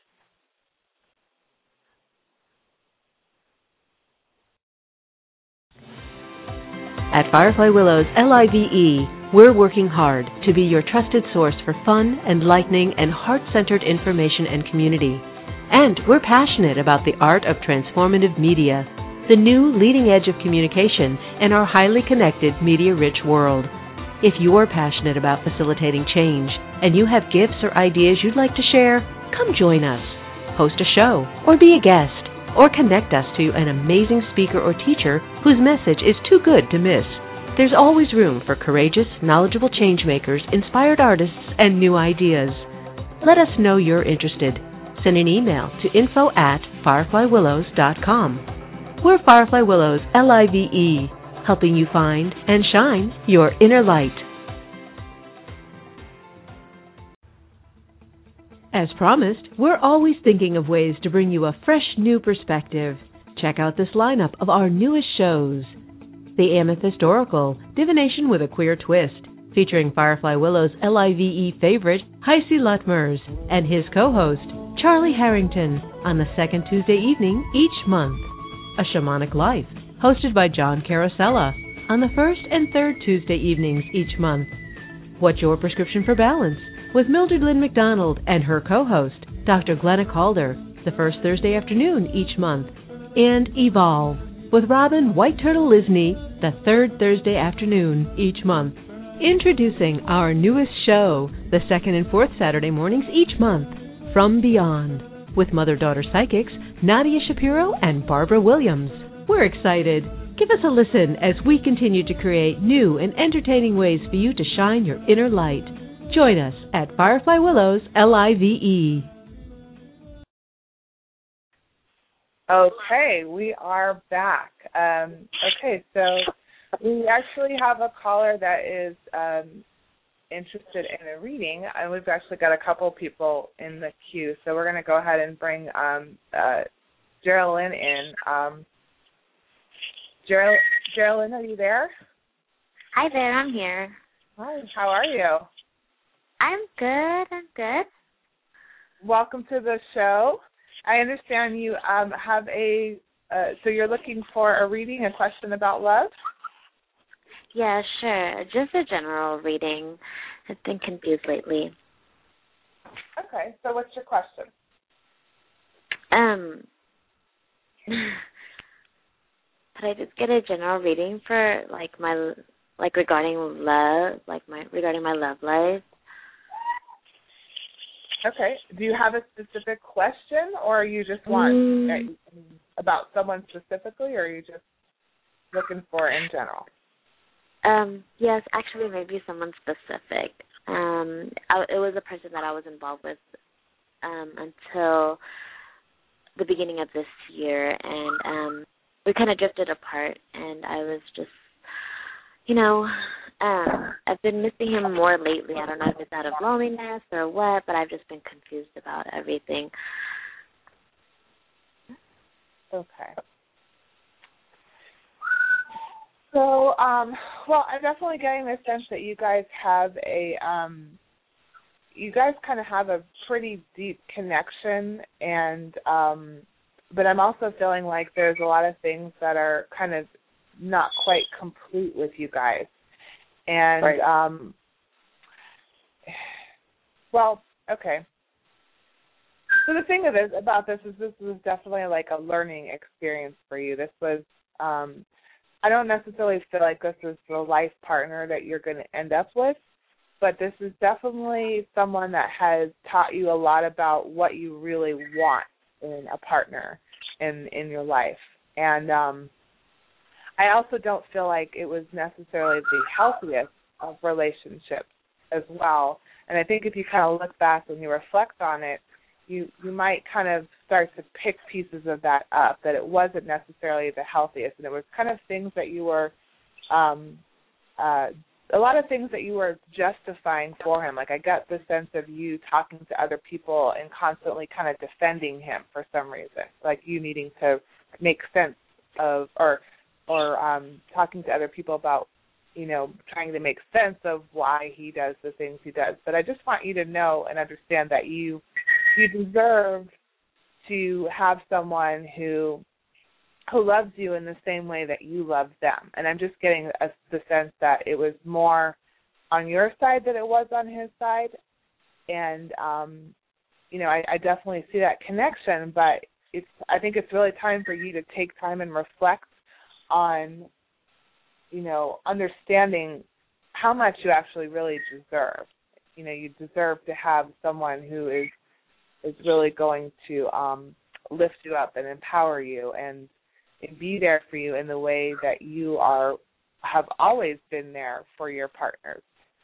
At Firefly Willows LIVE, we're working hard to be your trusted source for fun, enlightening, and heart-centered information and community. And we're passionate about the art of transformative media, the new leading edge of communication in our highly connected, media-rich world. If you're passionate about facilitating change and you have gifts or ideas you'd like to share, come join us. Host a show or be a guest, or connect us to an amazing speaker or teacher whose message is too good to miss. There's always room for courageous, knowledgeable changemakers, inspired artists, and new ideas. Let us know you're interested. Send an email to info@fireflywillows.com. We're Firefly Willows LIVE, helping you find and shine your inner light. As promised, we're always thinking of ways to bring you a fresh new perspective. Check out this lineup of our newest shows. The Amethyst Oracle, Divination with a Queer Twist, featuring Firefly Willow's LIVE favorite, Heisey Lutmers, and his co-host, Charlie Harrington, on the second Tuesday evening each month. A Shamanic Life, hosted by John Carosella, on the first and third Tuesday evenings each month. What's Your Prescription for Balance? With Mildred Lynn McDonald and her co-host, Dr. Glenna Calder, the first Thursday afternoon each month. And Evolve, with Robin White Turtle Lisney the third Thursday afternoon each month. Introducing our newest show, the second and fourth Saturday mornings each month, From Beyond, with mother-daughter psychics Nadia Shapiro and Barbara Williams. We're excited. Give us a listen as we continue to create new and entertaining ways for you to shine your inner light. Join us at Firefly Willows LIVE. Okay, we are back. Okay, so we actually have a caller that is interested in a reading, and we've actually got a couple people in the queue, so we're going to go ahead and bring Geraldine in. Geraldine, are you there? Hi there, I'm here. Hi, how are you? I'm good. Welcome to the show. I understand you have so you're looking for a reading, a question about love? Yeah, sure. Just a general reading. I've been confused lately. Okay, so what's your question? Could I just get a general reading for regarding love, regarding my love life? Okay. Do you have a specific question, or you just want about someone specifically, or are you just looking for in general? Yes, actually, maybe someone specific. It was a person that I was involved with until the beginning of this year, and we kind of drifted apart, and I was just, I've been missing him more lately. I don't know if it's out of loneliness or what, but I've just been confused about everything. Okay. So, I'm definitely getting the sense that you guys have you guys kind of have a pretty deep connection, and but I'm also feeling like there's a lot of things that are kind of not quite complete with you guys. And, right. Okay. So the thing about this was definitely like a learning experience for you. This was, I don't necessarily feel like this is the life partner that you're going to end up with, but this is definitely someone that has taught you a lot about what you really want in a partner in your life. And I also don't feel like it was necessarily the healthiest of relationships as well. And I think if you kind of look back and you reflect on it, you might kind of start to pick pieces of that up, that it wasn't necessarily the healthiest. And it was kind of things that you were, a lot of things that you were justifying for him. Like I got the sense of you talking to other people and constantly kind of defending him for some reason, like you needing to make sense of, or talking to other people about, trying to make sense of why he does the things he does. But I just want you to know and understand that you deserve to have someone who loves you in the same way that you love them. And I'm just getting the sense that it was more on your side than it was on his side. And, I definitely see that connection, but I think it's really time for you to take time and reflect on, understanding how much you actually really deserve. You deserve to have someone who is really going to lift you up and empower you and be there for you in the way that you have always been there for your partners.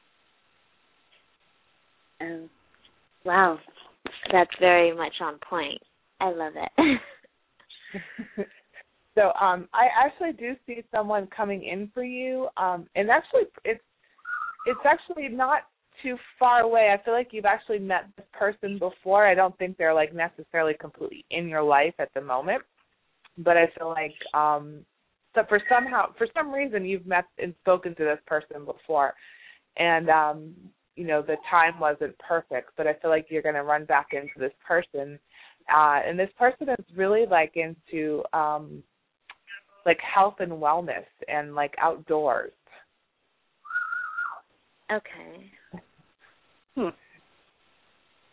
Wow, that's very much on point. I love it. So I actually do see someone coming in for you, and actually it's actually not too far away. I feel like you've actually met this person before. I don't think they're like necessarily completely in your life at the moment, but I feel like so for some reason you've met and spoken to this person before, and the time wasn't perfect, but I feel like you're going to run back into this person, and this person is really like into like health and wellness and like outdoors. Okay.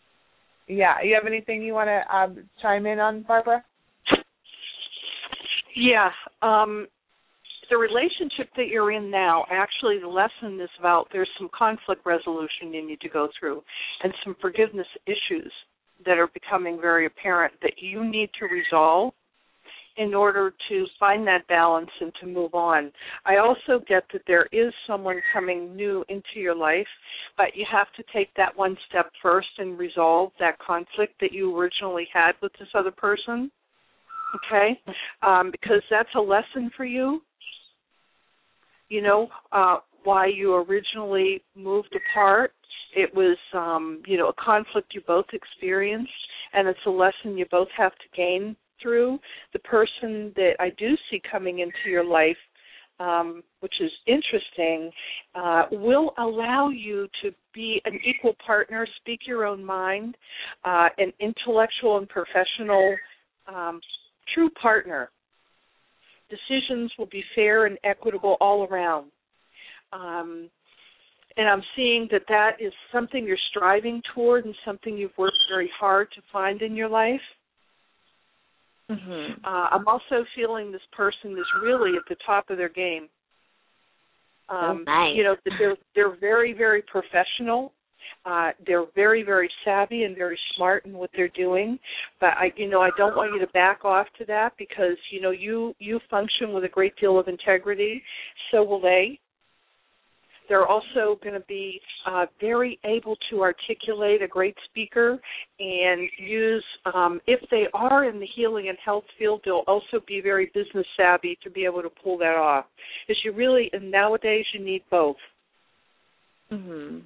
Yeah. You have anything you want to chime in on, Barbara? Yeah. The relationship that you're in now, actually the lesson is about there's some conflict resolution you need to go through and some forgiveness issues that are becoming very apparent that you need to resolve in order to find that balance and to move on. I also get that there is someone coming new into your life, but you have to take that one step first and resolve that conflict that you originally had with this other person, okay? Because that's a lesson for you. You know, why you originally moved apart. It was, a conflict you both experienced, and it's a lesson you both have to gain through. The person that I do see coming into your life, which is interesting, will allow you to be an equal partner, speak your own mind, an intellectual and professional true partner. Decisions will be fair and equitable all around. And I'm seeing that is something you're striving toward and something you've worked very hard to find in your life. Mm-hmm. I'm also feeling this person is really at the top of their game. Nice. That they're very, very professional. They're very, very savvy and very smart in what they're doing. But I don't want you to back off to that because, you function with a great deal of integrity. So will they. They're also going to be very able to articulate, a great speaker, and use, if they are in the healing and health field, they'll also be very business savvy to be able to pull that off. And nowadays you need both. Mm-hmm.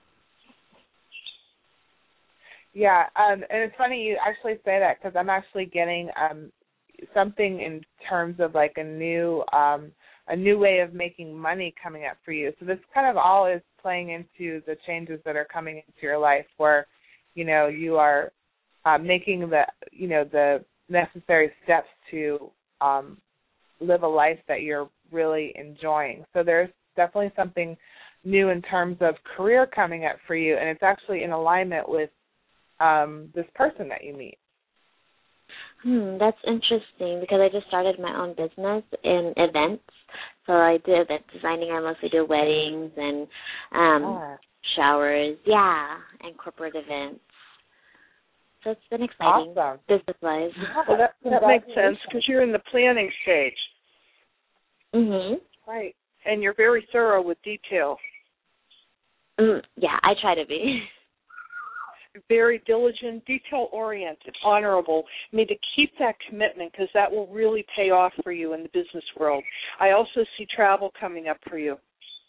Yeah, and it's funny you actually say that because I'm actually getting something in terms of like a new way of making money coming up for you. So this kind of all is playing into the changes that are coming into your life where, you are making the necessary steps to live a life that you're really enjoying. So there's definitely something new in terms of career coming up for you, and it's actually in alignment with this person that you meet. That's interesting because I just started my own business in events. So I do event designing. I mostly do weddings and showers, and corporate events. So it's been exciting, awesome. business-wise. Well, that makes sense because you're in the planning stage. Mm-hmm. Right. And you're very thorough with detail. Yeah, I try to be. Very diligent, detail-oriented, honorable. I mean, to keep that commitment because that will really pay off for you in the business world. I also see travel coming up for you.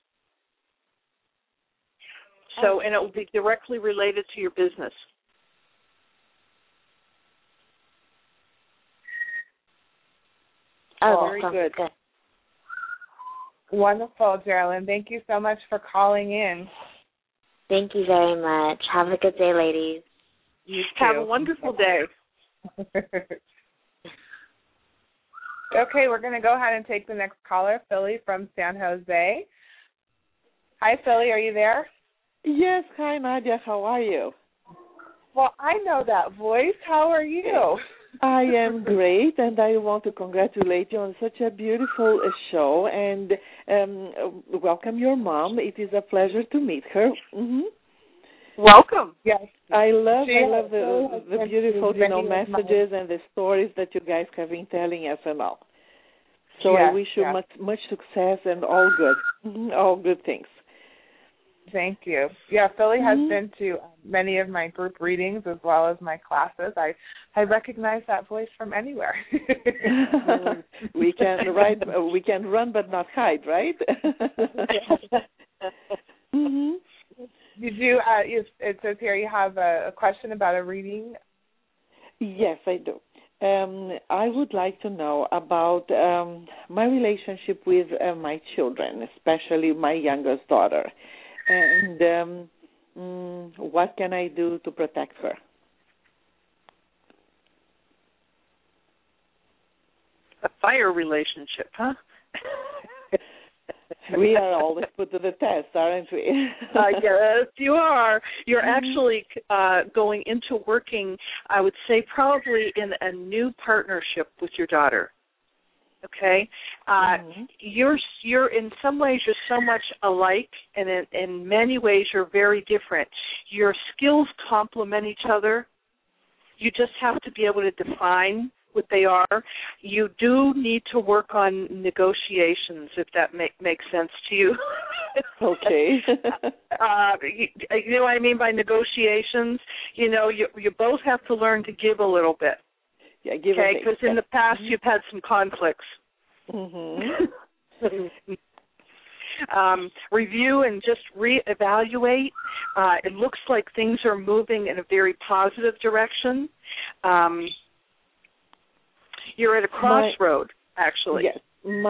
So, and it will be directly related to your business. Oh, very good. Wonderful, Geraldine. Thank you so much for calling in. Thank you very much. Have a good day, ladies. You too. Have a wonderful day. Okay, we're going to go ahead and take the next caller, Philly from San Jose. Hi, Philly. Are you there? Yes. Hi, Nadia. How are you? Well, I know that voice. How are you? I am great, and I want to congratulate you on such a beautiful show and welcome your mom. It is a pleasure to meet her. Mm-hmm. Welcome. Yes. I love the beautiful, messages and the stories that you guys have been telling us and all. So I wish you much success and all good, all good things. Thank you. Yeah, Philly has been to many of my group readings as well as my classes. I recognize that voice from anywhere. We can run but not hide, right? Mm-hmm. Did you? It says here you have a question about a reading. Yes, I do. I would like to know about my relationship with my children, especially my youngest daughter. And what can I do to protect her? A fire relationship, huh? We are always put to the test, aren't we? Yes, you are. You're actually going into working, I would say, probably in a new partnership with your daughter. Okay, you're in some ways you're so much alike, and in many ways you're very different. Your skills complement each other. You just have to be able to define what they are. You do need to work on negotiations, if that makes sense to you. Okay. You know what I mean by negotiations? You know, you both have to learn to give a little bit. Yeah, give okay, because in the past you've had some conflicts. Review and just reevaluate. It looks like things are moving in a very positive direction. You're at a crossroad, actually. Yes.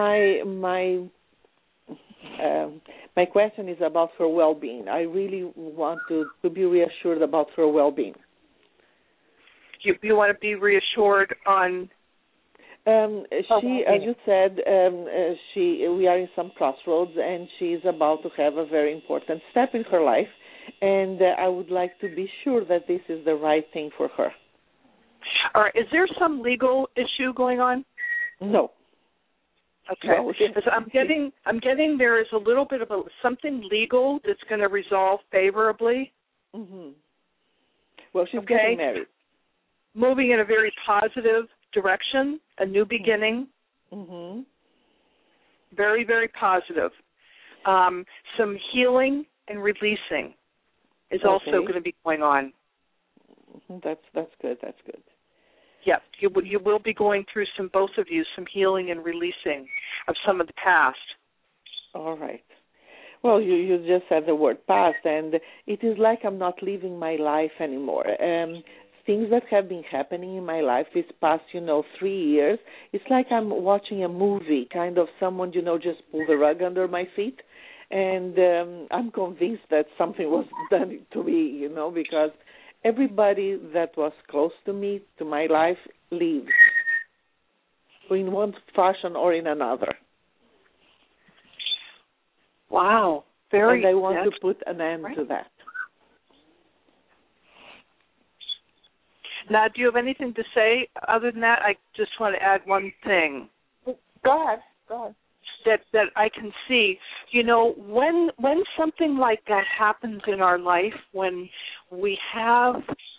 My question is about her well-being. I really want to be reassured about her well-being. You want to be reassured on? She, as you said, we are in some crossroads, and she's about to have a very important step in her life, and I would like to be sure that this is the right thing for her. All right. Is there some legal issue going on? No. Okay. No. So I'm getting there is a little bit of something legal that's going to resolve favorably. Mm-hmm. Well, she's getting married. Moving in a very positive direction, a new beginning. Mm-hmm. Very, very positive. Some healing and releasing is also going to be going on. That's good. That's good. Yeah, you will be going through both of you, some healing and releasing of some of the past. All right. Well, you just said the word past, and it is like I'm not living my life anymore. Things that have been happening in my life this past, 3 years, it's like I'm watching a movie, kind of someone, just pulled the rug under my feet. And I'm convinced that something was done to me, because everybody that was close to me, to my life, leaves in one fashion or in another. Wow. And I want to put an end to that. Now, do you have anything to say other than that? I just want to add one thing. Go ahead. That I can see. When something like that happens in our life, when we have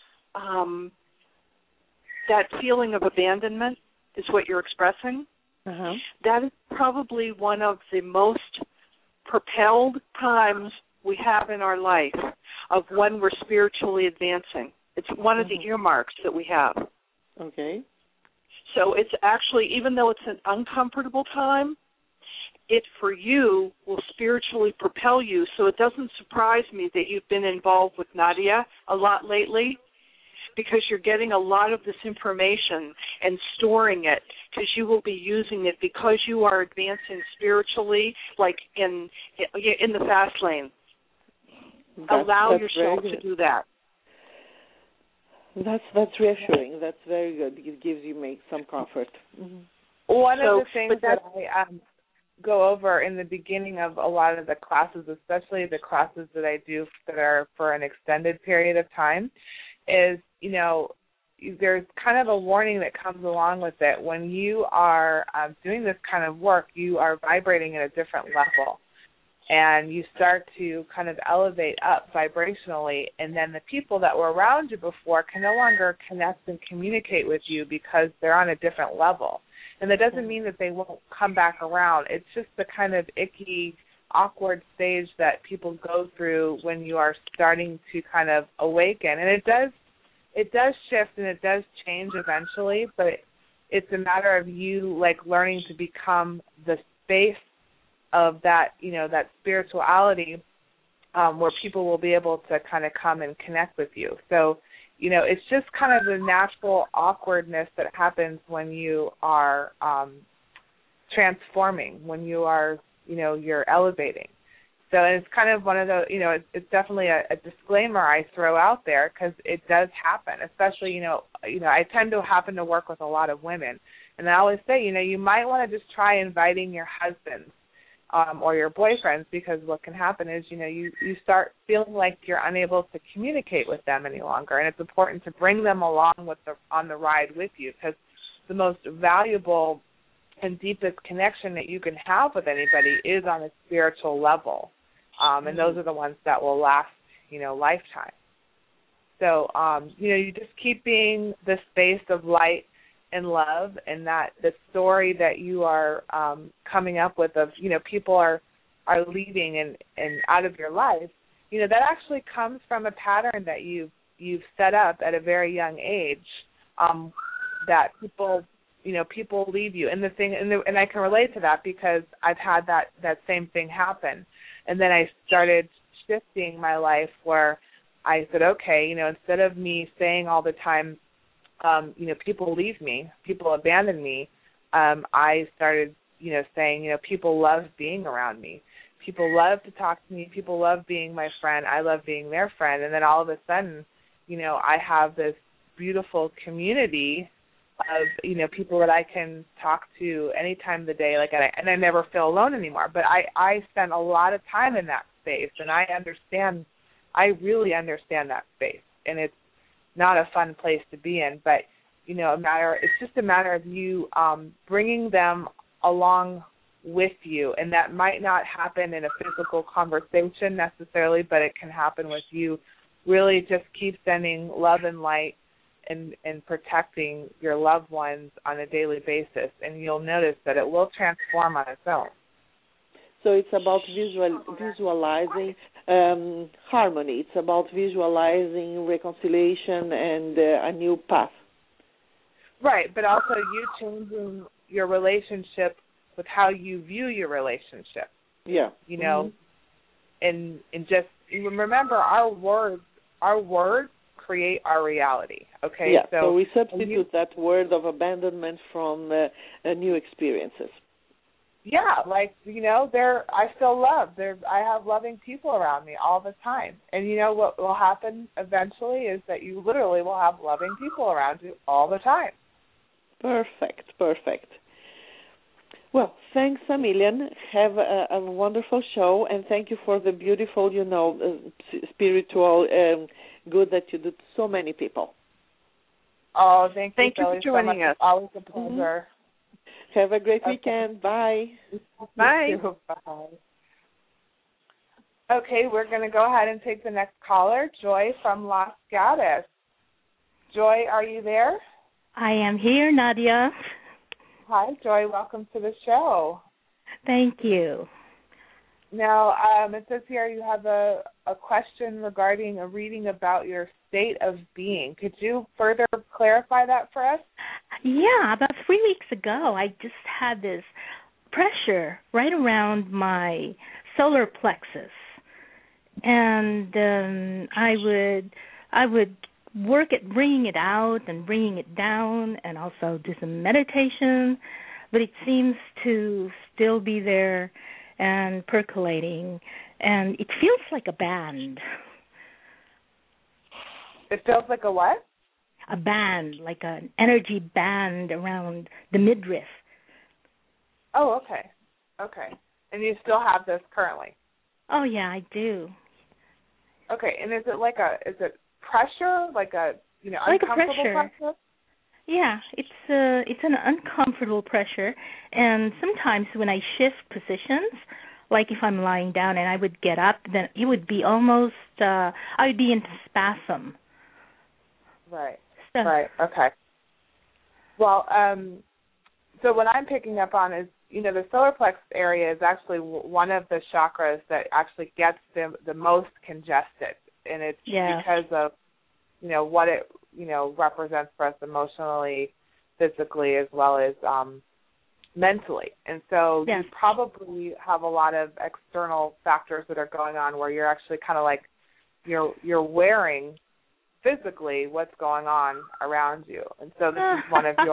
that feeling of abandonment, is what you're expressing, that is probably one of the most propelled times we have in our life of when we're spiritually advancing. It's one of the earmarks that we have. Okay. So it's actually, even though it's an uncomfortable time, it for you will spiritually propel you. So it doesn't surprise me that you've been involved with Nadia a lot lately, because you're getting a lot of this information and storing it, because you will be using it because you are advancing spiritually, like in the fast lane. Allow yourself to do that. That's reassuring. That's very good. It gives you some comfort. Mm-hmm. One of the things that I go over in the beginning of a lot of the classes, especially the classes that I do that are for an extended period of time, is, there's kind of a warning that comes along with it. When you are doing this kind of work, you are vibrating at a different level. And you start to kind of elevate up vibrationally, and then the people that were around you before can no longer connect and communicate with you because they're on a different level. And that doesn't mean that they won't come back around. It's just the kind of icky, awkward stage that people go through when you are starting to kind of awaken. And it does shift and it does change eventually, but it's a matter of you learning to become the space of that, that spirituality where people will be able to kind of come and connect with you. So, it's just kind of the natural awkwardness that happens when you are transforming, when you are, you're elevating. So it's kind of one of the, it's definitely a disclaimer I throw out there, because it does happen, especially, I tend to happen to work with a lot of women. And I always say, you might want to just try inviting your husbands or your boyfriends, because what can happen is, you start feeling like you're unable to communicate with them any longer, and it's important to bring them along on the ride with you, because the most valuable and deepest connection that you can have with anybody is on a spiritual level. And those are the ones that will last, lifetime. So, you just keep being the space of light and love, and that the story that you are coming up with of, people are leaving and out of your life, that actually comes from a pattern that you've set up at a very young age, that people leave you. And and I can relate to that because I've had that same thing happen. And then I started shifting my life where I said, okay, instead of me saying all the time, people leave me, people abandon me, I started, saying, people love being around me. People love to talk to me. People love being my friend. I love being their friend. And then all of a sudden, I have this beautiful community of, people that I can talk to any time of the day, and I never feel alone anymore. But I spent a lot of time in that space, and I really understand that space. And it's not a fun place to be in, but, it's just a matter of you bringing them along with you, and that might not happen in a physical conversation necessarily, but it can happen with you really just keep sending love and light and protecting your loved ones on a daily basis, and you'll notice that it will transform on its own. So it's about visualizing harmony. It's about visualizing reconciliation and a new path. Right, but also you changing your relationship with how you view your relationship. Yeah. And just remember our words create our reality. Okay. Yeah. So we substitute that word of abandonment from new experiences. Yeah, I feel loved. I have loving people around me all the time. And what will happen eventually is that you literally will have loving people around you all the time. Perfect. Well, thanks a million. Have a wonderful show, and thank you for the beautiful, spiritual good that you do to so many people. Oh, thank you for joining us. Always a pleasure. Have a great weekend. Bye. Bye. Bye. Okay, we're going to go ahead and take the next caller, Joy from Los Gatos. Joy, are you there? I am here, Nadia. Hi, Joy. Welcome to the show. Thank you. Now, it says here you have a question regarding a reading about your state of being. Could you further clarify that for us? Yeah, about 3 weeks ago, I just had this pressure right around my solar plexus, and I would work at bringing it out and bringing it down, and also do some meditation, but it seems to still be there and percolating, and it feels like a band. It feels like a what? A band, like an energy band around the midriff. Oh, okay. And you still have this currently? Oh, yeah, I do. Okay, and is it pressure, like a uncomfortable pressure? Yeah, it's an uncomfortable pressure, and sometimes when I shift positions, like if I'm lying down and I would get up, then it would be almost I would be in spasm. Right. So, right. Okay. Well, so what I'm picking up on is, the solar plexus area is actually one of the chakras that actually gets the most congested, and it's because of, what it, represents for us emotionally, physically, as well as mentally. And so you probably have a lot of external factors that are going on where you're actually kind of like you're wearing physically what's going on around you. And so this is one of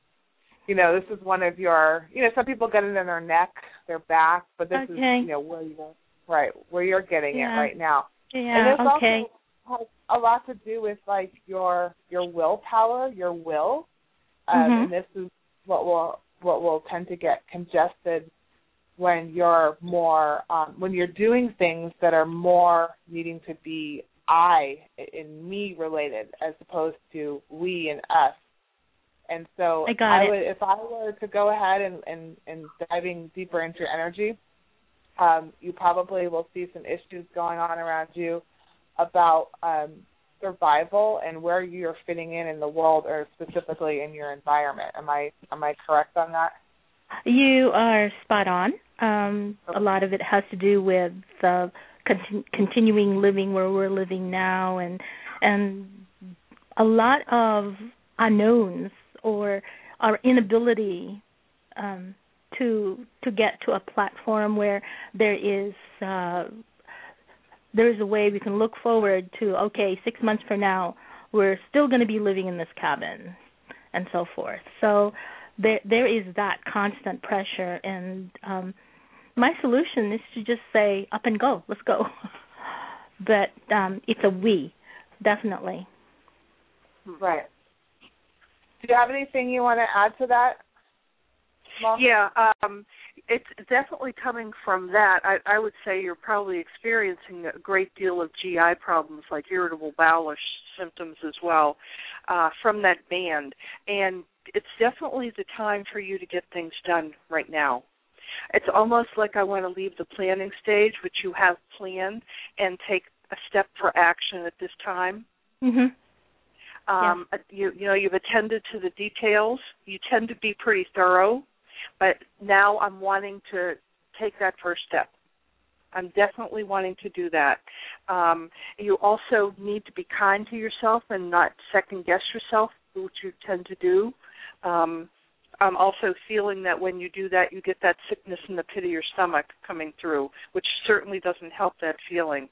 your, some people get it in their neck, their back, but this is, where you're getting it right now. Yeah, and this also has a lot to do with, your willpower, your will. And this is what will tend to get congested when you're more, when you're doing things that are more needing to be I and me related as opposed to we and us. And so if I were to go ahead and diving deeper into your energy, you probably will see some issues going on around you about survival and where you're fitting in the world, or specifically in your environment. Am I correct on that? You are spot on. A lot of it has to do with continuing living where we're living now, and a lot of unknowns, or our inability to get to a platform where there is a way we can look forward to, okay, 6 months from now, we're still going to be living in this cabin, and so forth. So there is that constant pressure, and my solution is to just say, up and go, let's go. But it's a we, definitely. Right. Do you have anything you want to add to that, Mom? Yeah, it's definitely coming from that. I would say you're probably experiencing a great deal of GI problems, like irritable bowel symptoms as well, from that band. And it's definitely the time for you to get things done right now. It's almost like I want to leave the planning stage, which you have planned, and take a step for action at this time. Mm-hmm. You've attended to the details. You tend to be pretty thorough, but now I'm wanting to take that first step. I'm definitely wanting to do that. You also need to be kind to yourself and not second-guess yourself, which you tend to do. I'm also feeling that when you do that, you get that sickness in the pit of your stomach coming through, which certainly doesn't help that feeling.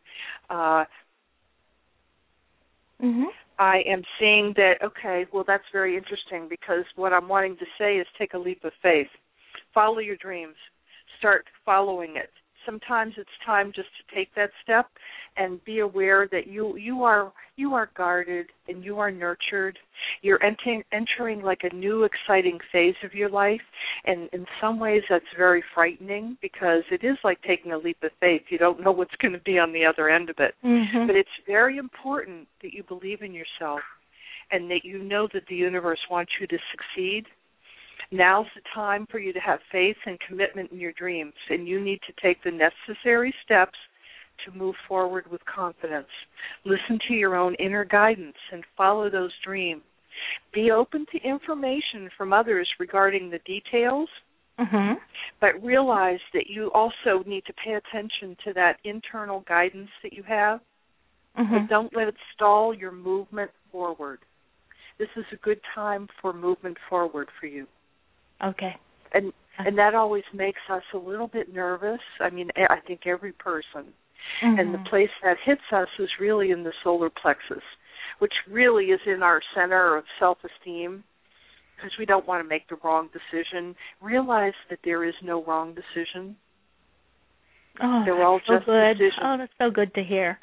Mm-hmm. I am seeing that, okay, well, that's very interesting, because what I'm wanting to say is take a leap of faith. Follow your dreams. Start following it. Sometimes it's time just to take that step and be aware that you are guarded and you are nurtured. You're entering like a new exciting phase of your life, and in some ways that's very frightening, because it is like taking a leap of faith. You don't know what's going to be on the other end of it. Mm-hmm. But it's very important that you believe in yourself and that you know that the universe wants you to succeed. Now's the time for you to have faith and commitment in your dreams, and you need to take the necessary steps to move forward with confidence. Listen to your own inner guidance and follow those dreams. Be open to information from others regarding the details, mm-hmm. but realize that you also need to pay attention to that internal guidance that you have, mm-hmm. but don't let it stall your movement forward. This is a good time for movement forward for you. Okay. And that always makes us a little bit nervous. I mean, I think every person. Mm-hmm. And the place that hits us is really in the solar plexus, which really is in our center of self-esteem, because we don't want to make the wrong decision. Realize that there is no wrong decision. Oh, they're all so just good. decisions. Oh, that's so good to hear.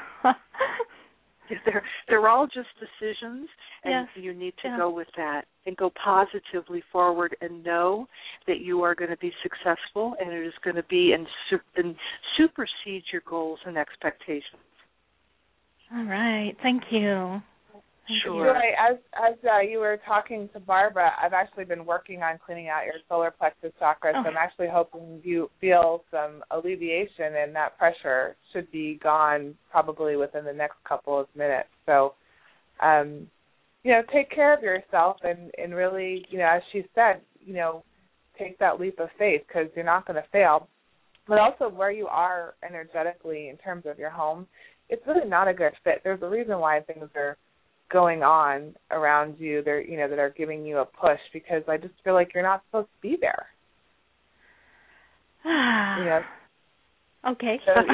They're all just decisions, and yes. you need to go with that and go positively forward and know that you are going to be successful, and it is going to be and supersede your goals and expectations. All right. Thank you. Sure. As you were talking to Barbara, I've actually been working on cleaning out your solar plexus chakra, so I'm actually hoping you feel some alleviation, and that pressure should be gone probably within the next couple of minutes. So, take care of yourself and really, as she said, take that leap of faith, because you're not going to fail. But also where you are energetically in terms of your home, it's really not a good fit. There's a reason why things are going on around you that are giving you a push, because I just feel like you're not supposed to be there. Okay. So,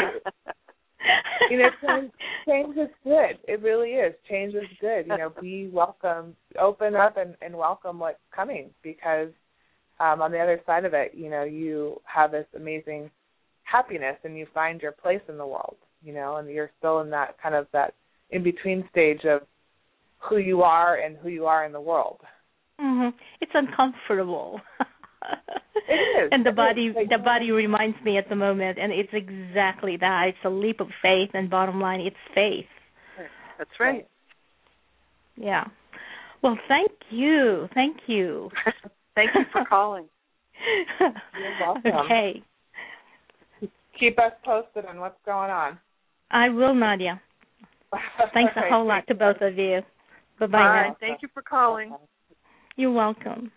change is good. It really is. Change is good. Be welcome, open up and welcome what's coming, because on the other side of it, you have this amazing happiness and you find your place in the world, and you're still in that kind of that in-between stage of who you are and who you are in the world. Mm-hmm. It's uncomfortable. It is. And the body reminds me at the moment, and it's exactly that. It's a leap of faith, and bottom line, it's faith. That's right. Yeah. Well, thank you. Thank you. Thank you for calling. You're welcome. Okay. Keep us posted on what's going on. I will, Nadia. Thanks a whole lot to both of you. Bye-bye now. Thank you for calling. You're welcome.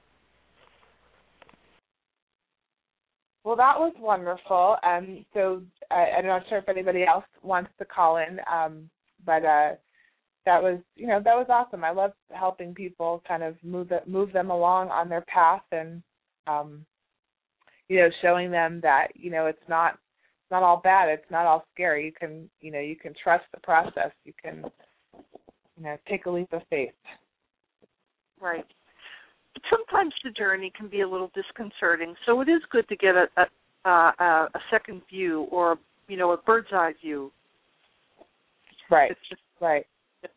Well, that was wonderful. So I'm not sure if anybody else wants to call in, but that was awesome. I love helping people kind of move them along on their path, and showing them that it's not all bad. It's not all scary. You can trust the process. You can take a leap of faith. Right. But sometimes the journey can be a little disconcerting, so it is good to get a second view, or a bird's eye view. Right. Right.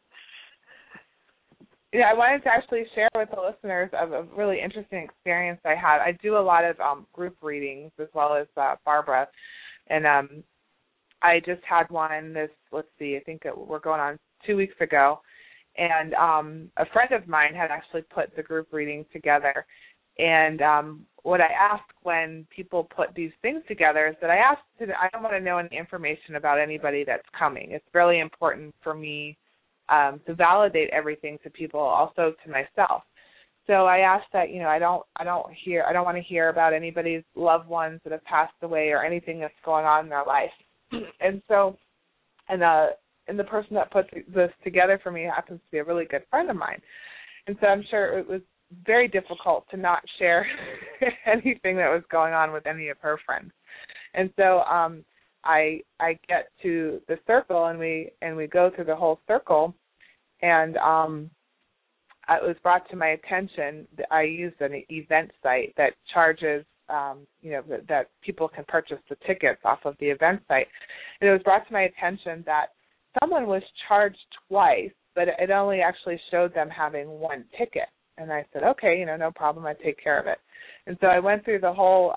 Yeah, I wanted to actually share with the listeners of a really interesting experience I had. I do a lot of group readings as well as Barbara, and I just had one I think we're going on 2 weeks ago, and a friend of mine had actually put the group reading together. And what I ask when people put these things together is that I don't want to know any information about anybody that's coming. It's really important for me to validate everything to people, also to myself. So I ask that I don't want to hear about anybody's loved ones that have passed away or anything that's going on in their life. And so, and the person that put this together for me happens to be a really good friend of mine. And so I'm sure it was very difficult to not share anything that was going on with any of her friends. And so I get to the circle, and we go through the whole circle, and it was brought to my attention that I used an event site that charges, that people can purchase the tickets off of the event site. And it was brought to my attention that someone was charged twice, but it only actually showed them having one ticket. And I said, okay, no problem, I take care of it. And so I went through the whole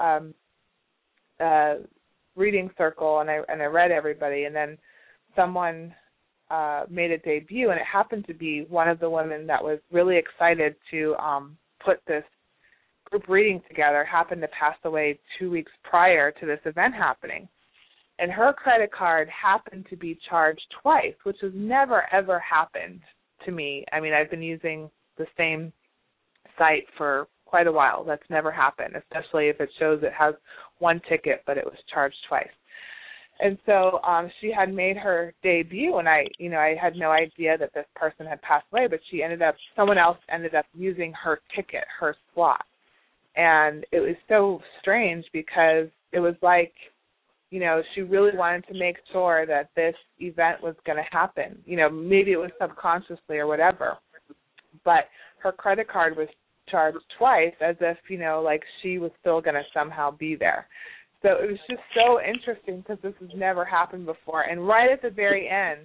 reading circle, and I read everybody, and then someone made a debut, and it happened to be one of the women that was really excited to put this group reading together, happened to pass away 2 weeks prior to this event happening. And her credit card happened to be charged twice, which has never, ever happened to me. I mean, I've been using the same site for quite a while. That's never happened, especially if it shows it has one ticket, but it was charged twice. And so she had made her debut, and I had no idea that this person had passed away, but someone else ended up using her ticket, her slot. And it was so strange because it was like, she really wanted to make sure that this event was going to happen. Maybe it was subconsciously or whatever, but her credit card was charged twice as if, like she was still going to somehow be there. So it was just so interesting because this has never happened before. And right at the very end,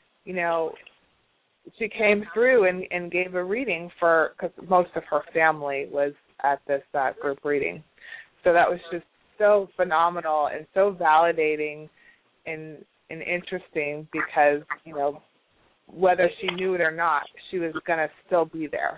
she came through and gave a reading because most of her family was at this group reading. So that was just so phenomenal and so validating and interesting because, whether she knew it or not, she was going to still be there.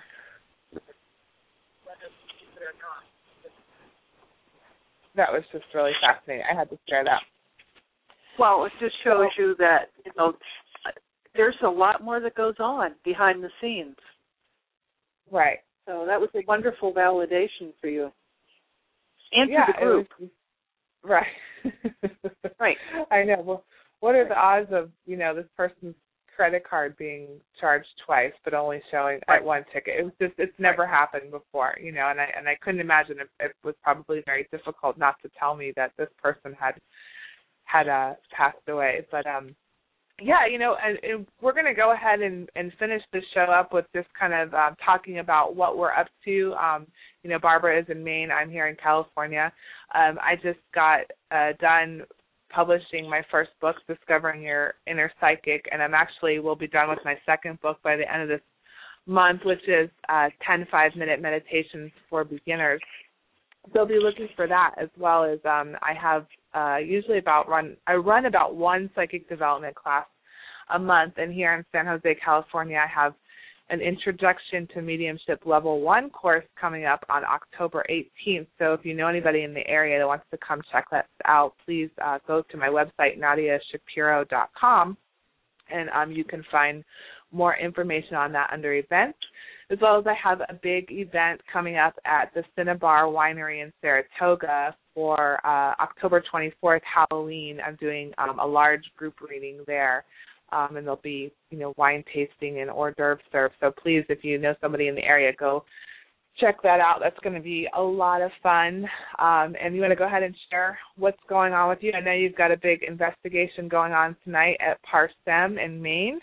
That was just really fascinating. I had to share that. Well, it just shows you that, there's a lot more that goes on behind the scenes. Right. So that was a wonderful validation for you. And for the group. Right. Right. I know. Well, what are the odds of, this person's credit card being charged twice but only showing at one ticket? It's never happened before, and I couldn't imagine it was probably very difficult not to tell me that this person had passed away. But and we're going to go ahead and finish the show up with just kind of talking about what we're up to. Barbara is in Maine. I'm here in California. I just got done publishing my first book, Discovering Your Inner Psychic, and will be done with my second book by the end of this month, which is 10 5-minute meditations for beginners. So be looking for that, as well as I have I run about one psychic development class a month, and here in San Jose, California, I have an Introduction to Mediumship Level 1 course coming up on October 18th. So if you know anybody in the area that wants to come check that out, please go to my website, NadiaShapiro.com, and you can find more information on that under events, as well as I have a big event coming up at the Cinnabar Winery in Saratoga for October 24th, Halloween. I'm doing a large group reading there. And there'll be, wine tasting and hors d'oeuvre served. So please, if you know somebody in the area, go check that out. That's going to be a lot of fun. And you want to go ahead and share what's going on with you? I know you've got a big investigation going on tonight at Parsem in Maine.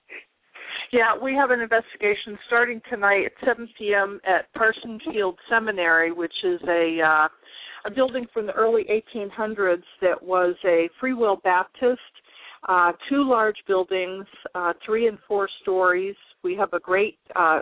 Yeah, we have an investigation starting tonight at 7 p.m. at Parsons Field Seminary, which is a building from the early 1800s that was a Free Will Baptist. 2 large buildings, 3 and 4 stories. We have a great a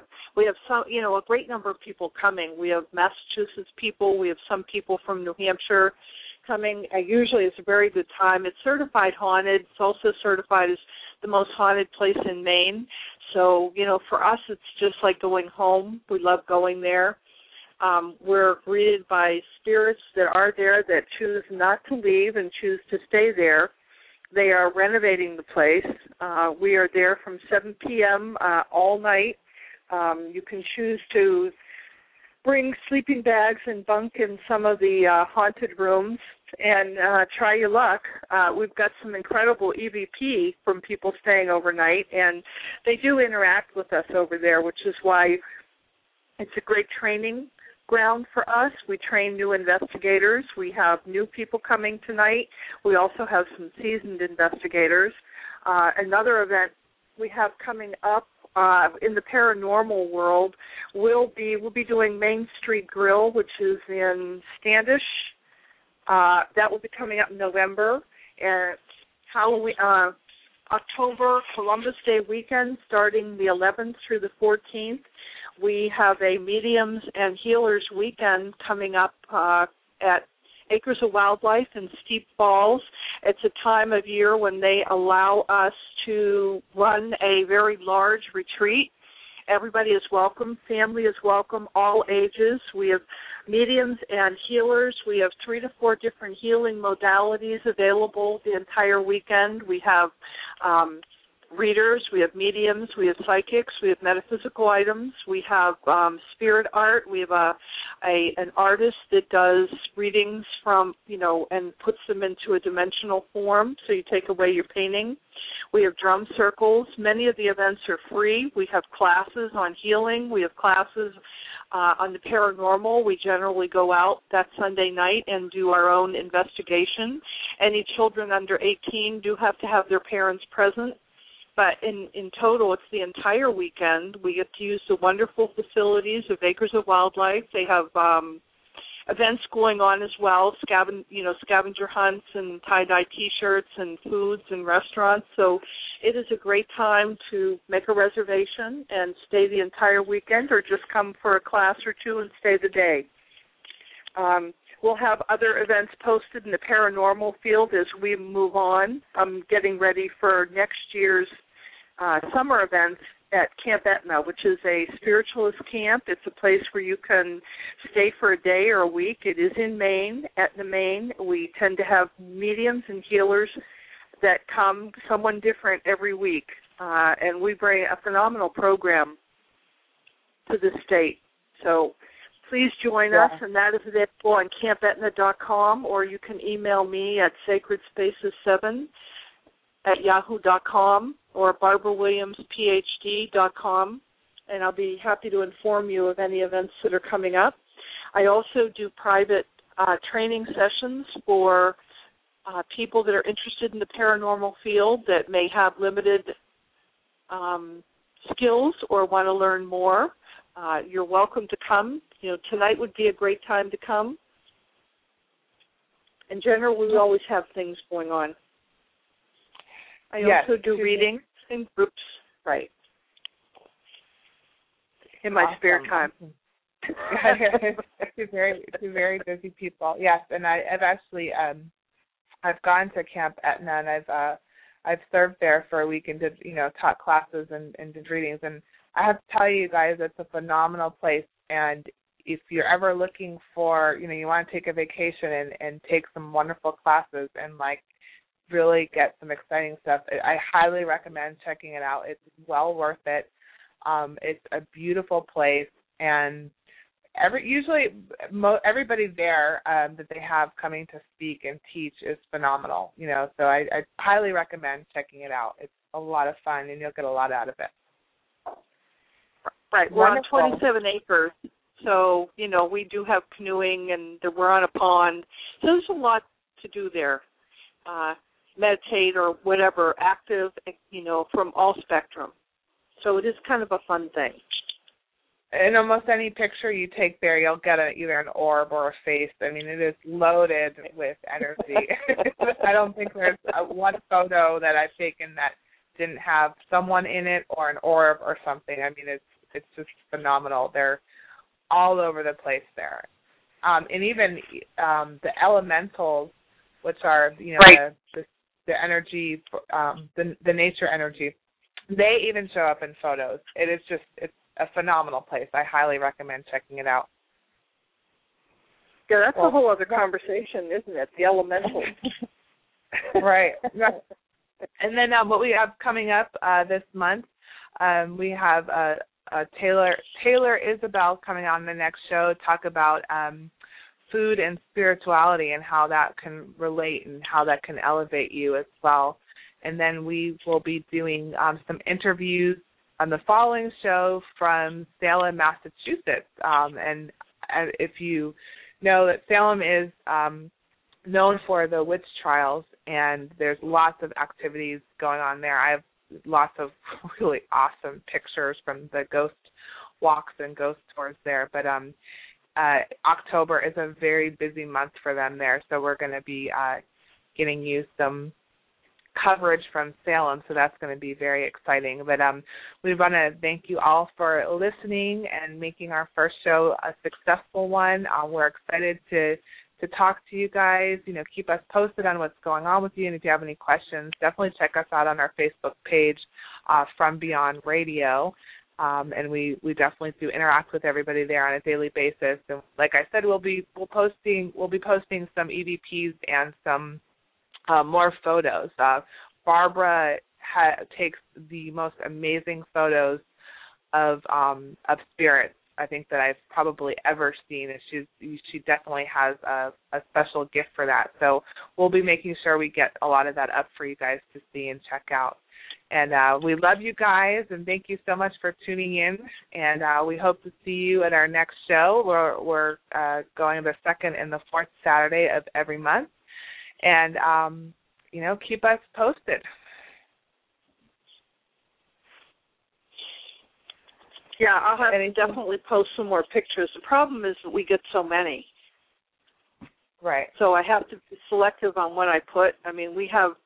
great number of people coming. We have Massachusetts people. We have some people from New Hampshire coming. Usually it's a very good time. It's certified haunted. It's also certified as the most haunted place in Maine. So, for us it's just like going home. We love going there. We're greeted by spirits that are there that choose not to leave and choose to stay there. They are renovating the place. We are there from 7 p.m. All night. You can choose to bring sleeping bags and bunk in some of the haunted rooms and try your luck. We've got some incredible EVP from people staying overnight, and they do interact with us over there, which is why it's a great training ground for us. We train new investigators. We have new people coming tonight. We also have some seasoned investigators. Another event we have coming up in the paranormal world, we'll be doing Main Street Grill, which is in Standish. That will be coming up in November. And Halloween, October, Columbus Day weekend, starting the 11th through the 14th. We have a Mediums and Healers weekend coming up at Acres of Wildlife in Steep Falls. It's a time of year when they allow us to run a very large retreat. Everybody is welcome. Family is welcome, all ages. We have mediums and healers. We have 3 to 4 different healing modalities available the entire weekend. We have readers, we have mediums, we have psychics, we have metaphysical items, we have spirit art, we have an artist that does readings from, and puts them into a dimensional form, so you take away your painting. We have drum circles. Many of the events are free. We have classes on healing. We have classes on the paranormal. We generally go out that Sunday night and do our own investigation. Any children under 18 do have to have their parents present. But in total, it's the entire weekend. We get to use the wonderful facilities of Acres of Wildlife. They have events going on as well, scavenger hunts and tie-dye T-shirts and foods and restaurants. So it is a great time to make a reservation and stay the entire weekend, or just come for a class or 2 and stay the day. We'll have other events posted in the paranormal field as we move on. I'm getting ready for next year's summer events at Camp Etna, which is a spiritualist camp. It's a place where you can stay for a day or a week. It is in Maine, Etna, Maine. We tend to have mediums and healers that come, someone different every week, and we bring a phenomenal program to the state. So please join us, and that is available on campetna.com, or you can email me at sacredspaces7@yahoo.com or barbarawilliamsphd.com, and I'll be happy to inform you of any events that are coming up. I also do private training sessions for people that are interested in the paranormal field that may have limited skills or want to learn more. You're welcome to come. Tonight would be a great time to come. In general, we always have things going on. I also do readings in groups, right, in my spare time. Two very busy people. Yes, and I've actually I've gone to Camp Etna, and I've served there for a week and did taught classes and did readings, and I have to tell you guys, it's a phenomenal place. And if you're ever looking for, you want to take a vacation and take some wonderful classes and, like, really get some exciting stuff, I highly recommend checking it out. It's well worth it. It's a beautiful place, and everybody there that they have coming to speak and teach is phenomenal. So I highly recommend checking it out. It's a lot of fun, and you'll get a lot out of it. Right. We're on 27 acres, so, we do have canoeing, and we're on a pond. So there's a lot to do there. Meditate or whatever, active, from all spectrum. So it is kind of a fun thing. In almost any picture you take there, you'll get either an orb or a face. I mean, it is loaded with energy. I don't think there's one photo that I've taken that didn't have someone in it or an orb or something. I mean, it's just phenomenal. They're all over the place there. And even the elementals, which are, right. the energy, the nature energy, they even show up in photos. It's a phenomenal place. I highly recommend checking it out. Yeah, that's a whole other conversation, isn't it? The elementals. Right. And then what we have coming up this month, we have Taylor Isabel coming on the next show, talk about food and spirituality and how that can relate and how that can elevate you as well. And then we will be doing some interviews on the following show from Salem, Massachusetts. And if you know that Salem is known for the witch trials, and there's lots of activities going on there. I have lots of really awesome pictures from the ghost walks and ghost tours there. But October is a very busy month for them there, so we're going to be getting you some coverage from Salem, so that's going to be very exciting. But we want to thank you all for listening and making our first show a successful one. We're excited to talk to you guys. Keep us posted on what's going on with you, and if you have any questions, definitely check us out on our Facebook page, From Beyond Radio. And we definitely do interact with everybody there on a daily basis. And like I said, we'll be posting some EVPs and some more photos. Barbara takes the most amazing photos of spirits, I think, that I've probably ever seen, and she definitely has a special gift for that. So we'll be making sure we get a lot of that up for you guys to see and check out. And we love you guys, and thank you so much for tuning in. And we hope to see you at our next show. We're going the second and the fourth Saturday of every month. And, keep us posted. Yeah, I'll have to definitely post some more pictures. The problem is that we get so many. Right. So I have to be selective on what I put. I mean, we have